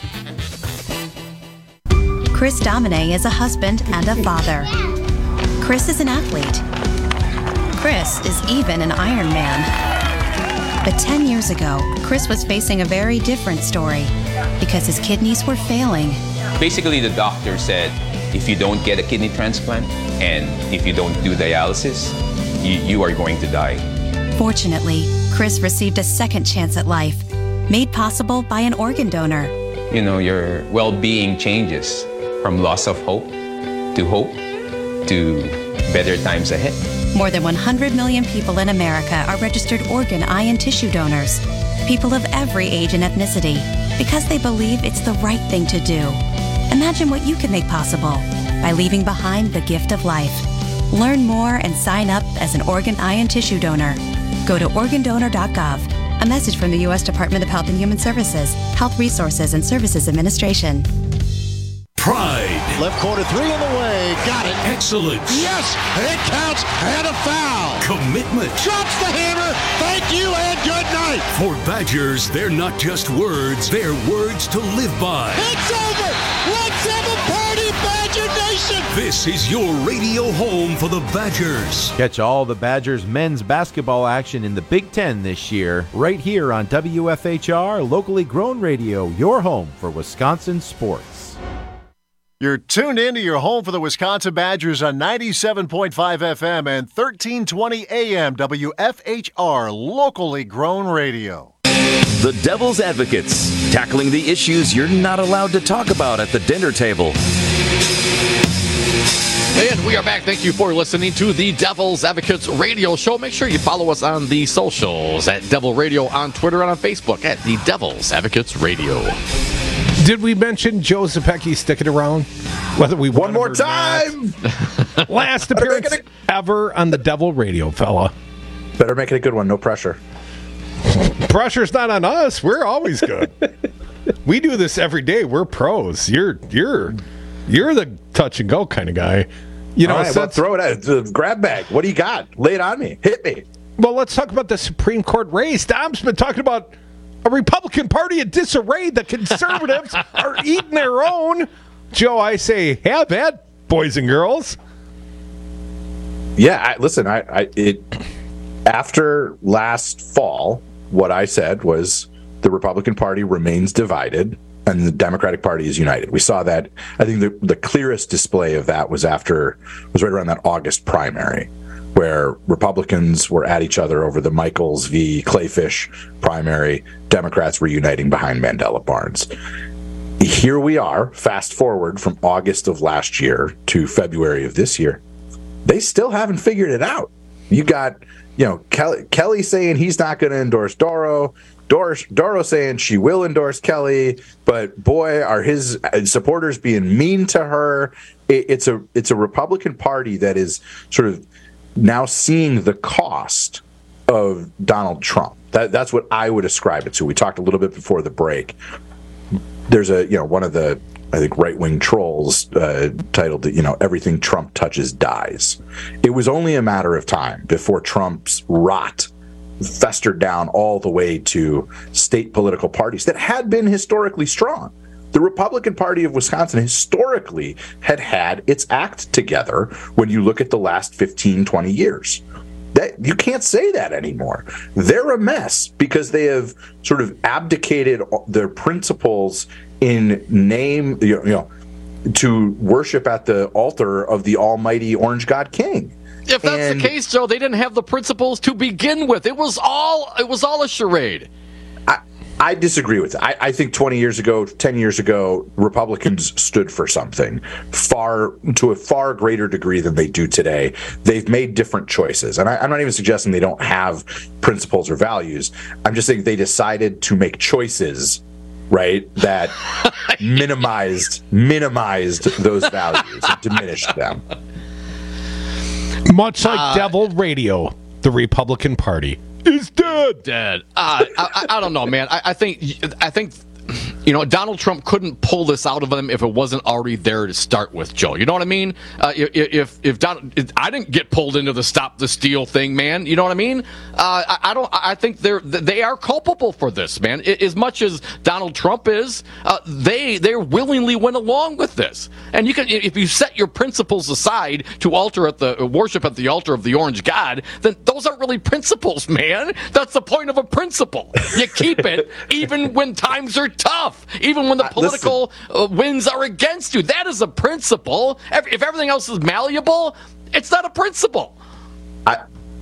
Chris Domine is a husband and a father. Chris is an athlete. Chris is even an Iron Man. But ten years ago, Chris was facing a very different story because his kidneys were failing. Basically, the doctor said, if you don't get a kidney transplant and if you don't do dialysis, you, you are going to die. Fortunately, Chris received a second chance at life, made possible by an organ donor. You know, your well-being changes from loss of hope to hope to better times ahead. More than one hundred million people in America are registered organ, eye, and tissue donors. People of every age and ethnicity, because they believe it's the right thing to do. Imagine what you can make possible by leaving behind the gift of life. Learn more and sign up as an organ, eye, and tissue donor. Go to organ donor dot gov. A message from the U S Department of Health and Human Services, Health Resources and Services Administration. Pride. Left corner three in the way. Got it. Excellence. Yes, it counts and a foul. Commitment. Drops the hammer. Thank you and good night. For Badgers, they're not just words, they're words to live by. It's over. Let's have a party, Badger Nation. This is your radio home for the Badgers. Catch all the Badgers men's basketball action in the Big Ten this year, right here on W F H R, locally grown radio, your home for Wisconsin sports. You're tuned in to your home for the Wisconsin Badgers on ninety-seven point five F M and thirteen twenty A M W F H R, locally grown radio. The Devil's Advocates, tackling the issues you're not allowed to talk about at the dinner table. And we are back. Thank you for listening to the Devil's Advocates radio show. Make sure you follow us on the socials at Devil Radio on Twitter and on Facebook at the Devil's Advocates Radio. Did we mention Joe Zepecki sticking around? Whether we one more time. Last appearance a- ever on the Devil Radio, fella. Better make it a good one. No pressure. Pressure's not on us. We're always good. We do this every day. We're pros. You're you're you're the touch and go kind of guy. You know, all right, well, throw it at the grab bag. What do you got? Lay it on me. Hit me. Well, let's talk about the Supreme Court race. Dom's been talking about a Republican Party in disarray. The conservatives are eating their own. Joe, I say, have at, boys and girls. Yeah, I, listen, I, I it after last fall, what I said was the Republican Party remains divided and the Democratic Party is united. We saw that. I think the, the clearest display of that was after was right around that August primary, where Republicans were at each other over the Michaels v. Clayfish primary. Democrats were uniting behind Mandela Barnes. Here we are, fast forward from August of last year to February of this year. They still haven't figured it out. You got, you know, Kelly, Kelly saying he's not going to endorse Doro. Doro, Doro saying she will endorse Kelly, but boy, are his supporters being mean to her. It, it's a it's a Republican Party that is sort of now seeing the cost of Donald Trump. That, that's what I would ascribe it to. We talked a little bit before the break. There's a, you know, one of the, I think, right-wing trolls uh, titled, you know, everything Trump touches dies. It was only a matter of time before Trump's rot festered down all the way to state political parties that had been historically strong. The Republican Party of Wisconsin historically had had its act together when you look at the last fifteen, twenty years. That, you can't say that anymore. They're a mess because they have sort of abdicated their principles in name, you know, to worship at the altar of the almighty Orange God King. If that's And the case, Joe, they didn't have the principles to begin with. It was all it was all a charade. I, I disagree with that. I, I think twenty years ago, ten years ago, Republicans stood for something far to a far greater degree than they do today. They've made different choices. And I, I'm not even suggesting they don't have principles or values. I'm just saying they decided to make choices, right, that minimized minimized those values and diminished them. Much like Uh, Devil Radio, the Republican Party is dead. Dead. Uh, I, I, I don't know, man. I, I think I think you know Donald Trump couldn't pull this out of him if it wasn't already there to start with, Joe. You know what I mean? Uh, if if, if Donald, if I didn't get pulled into the stop the steal thing, man. You know what I mean? Uh, I, I don't. I think they're they are culpable for this, man. As much as Donald Trump is, uh, they they willingly went along with this. And you can, if you set your principles aside to altar at the worship at the altar of the Orange God, then those aren't really principles, man. That's the point of a principle. You keep it even when times are tough, even when the political uh, winds are against you. That is a principle. If everything else is malleable, it's not a principle. I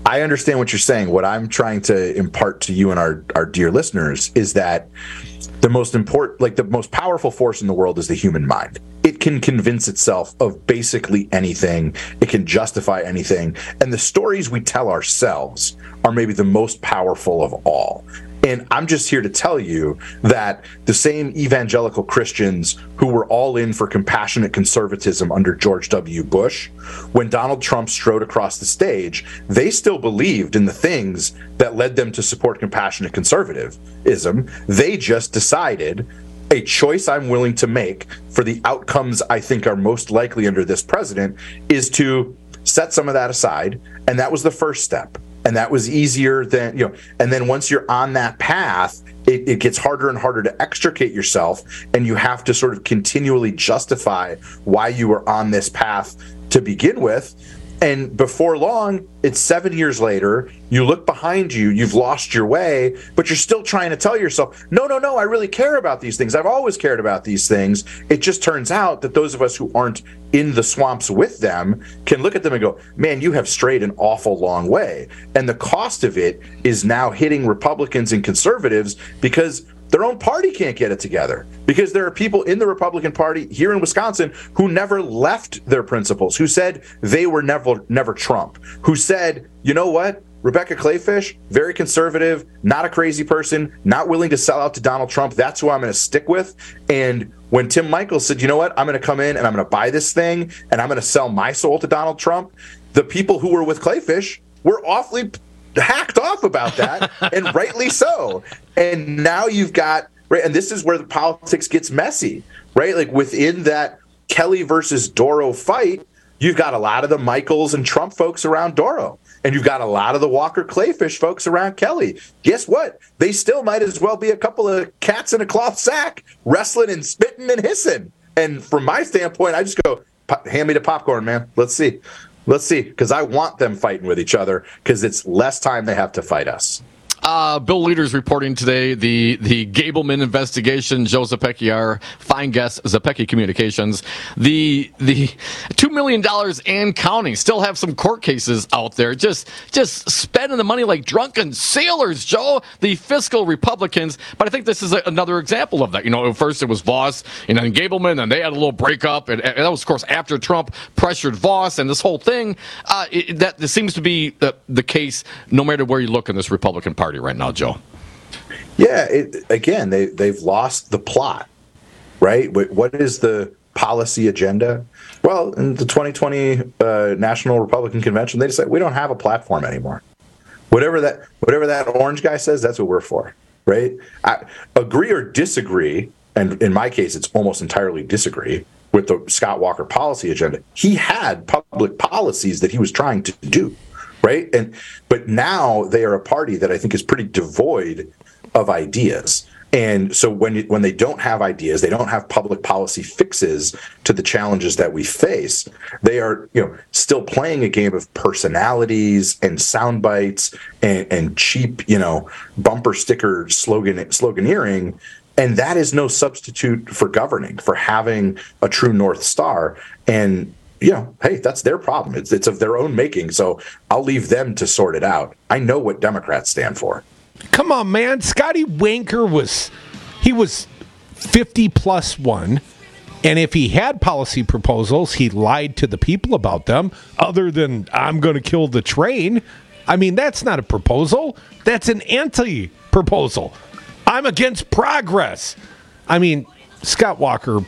I understand what you're saying. What I'm trying to impart to you and our, our dear listeners is that the most important, like the most powerful force in the world is the human mind. It can convince itself of basically anything. It can justify anything. And the stories we tell ourselves are maybe the most powerful of all. And I'm just here to tell you that the same evangelical Christians who were all in for compassionate conservatism under George W. Bush, when Donald Trump strode across the stage, they still believed in the things that led them to support compassionate conservatism. They just decided a choice I'm willing to make for the outcomes I think are most likely under this president is to set some of that aside. And that was the first step. And that was easier than, you know, and then once you're on that path, it, it gets harder and harder to extricate yourself. And you have to sort of continually justify why you were on this path to begin with. And before long, it's seven years later, you look behind you, you've lost your way, but you're still trying to tell yourself, no, no, no, I really care about these things. I've always cared about these things. It just turns out that those of us who aren't in the swamps with them can look at them and go, man, you have strayed an awful long way. And the cost of it is now hitting Republicans and conservatives because their own party can't get it together, because there are people in the Republican Party here in Wisconsin who never left their principles, who said they were never never Trump, who said, you know what, Rebecca Clayfish, very conservative, not a crazy person, not willing to sell out to Donald Trump. That's who I'm going to stick with. And when Tim Michaels said, you know what, I'm going to come in and I'm going to buy this thing and I'm going to sell my soul to Donald Trump, the people who were with Clayfish were awfully hacked off about that, and rightly so. And now you've got, right, and this is where the politics gets messy, right? Like within that Kelly versus Doro fight, you've got a lot of the Michaels and Trump folks around Doro, and you've got a lot of the Walker Clayfish folks around Kelly. Guess what? They still might as well be a couple of cats in a cloth sack wrestling and spitting and hissing. And from my standpoint, I just go, hand me the popcorn, man. Let's see. Let's see, because I want them fighting with each other because it's less time they have to fight us. Uh, Bill Leader's reporting today the, the Gableman investigation, Joe Zepecki, our fine guest, Zepecki Communications. The the two million dollars and counting, still have some court cases out there. Just just spending the money like drunken sailors, Joe, the fiscal Republicans. But I think this is a, another example of that. You know, first it was Voss and then Gableman, and they had a little breakup. And, and that was, of course, after Trump pressured Voss and this whole thing. Uh, it, that this seems to be the, the case no matter where you look in this Republican Party right now, Joe. Yeah, it, again, they, they've lost the plot, right? What is the policy agenda? Well, in the twenty twenty uh, National Republican Convention, they decided we don't have a platform anymore. Whatever that whatever that orange guy says, that's what we're for, right? I agree or disagree, and in my case, it's almost entirely disagree with the Scott Walker policy agenda. He had public policies that he was trying to do. Right. And but now they are a party that I think is pretty devoid of ideas. And so when you, when they don't have ideas, they don't have public policy fixes to the challenges that we face. They are, you know, still playing a game of personalities and sound bites and, and cheap, you know, bumper sticker slogan sloganeering. And that is no substitute for governing, for having a true North Star. And you know, hey, that's their problem. It's it's of their own making. So I'll leave them to sort it out. I know what Democrats stand for. Come on, man. Scotty Wanker was, he was fifty plus one. And if he had policy proposals, he lied to the people about them, other than I'm going to kill the train. I mean, that's not a proposal. That's an anti-proposal. I'm against progress. I mean, Scott Walker,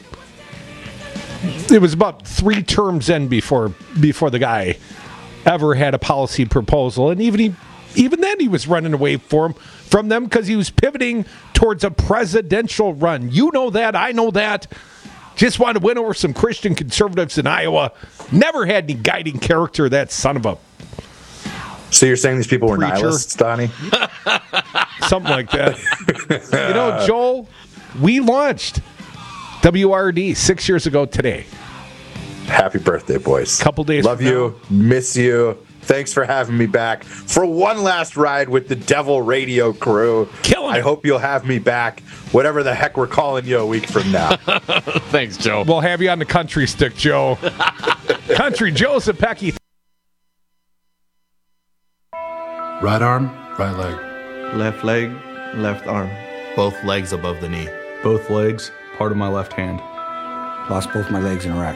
it was about three terms in before before the guy ever had a policy proposal, and even he, even then he was running away from from them because he was pivoting towards a presidential run. You know that, I know that. Just wanted to win over some Christian conservatives in Iowa. Never had any guiding character. That son of a. So you're saying these people were preacher. Nihilists, Donnie? Something like that. You know, Joel, we launched W R D six years ago today. Happy birthday, boys. Couple days. Love you. Now. Miss you. Thanks for having me back for one last ride with the Devil Radio crew. Killing I it. hope you'll have me back, whatever the heck we're calling you a week from now. Thanks, Joe. We'll have you on the country stick, Joe. Country Joe Zepecki. Right arm, right leg. Left leg, left arm. Both legs above the knee. Both legs, part of my left hand. Lost both my legs in Iraq.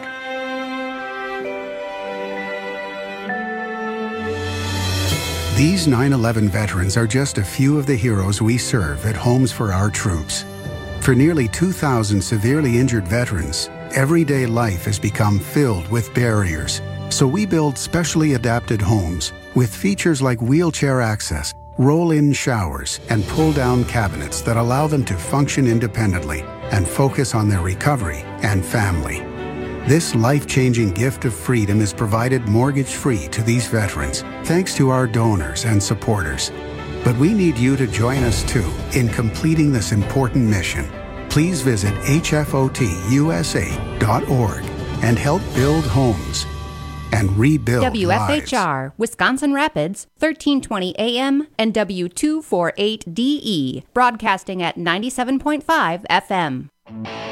These nine eleven veterans are just a few of the heroes we serve at Homes for Our Troops. For nearly two thousand severely injured veterans, everyday life has become filled with barriers. So we build specially adapted homes with features like wheelchair access, roll-in showers, and pull-down cabinets that allow them to function independently and focus on their recovery and family. This life-changing gift of freedom is provided mortgage-free to these veterans, thanks to our donors and supporters. But we need you to join us too in completing this important mission. Please visit H F O T U S A dot org and help build homes and rebuild W F H R, lives. Wisconsin Rapids, thirteen twenty A M and W two forty-eight D E, broadcasting at ninety-seven point five F M.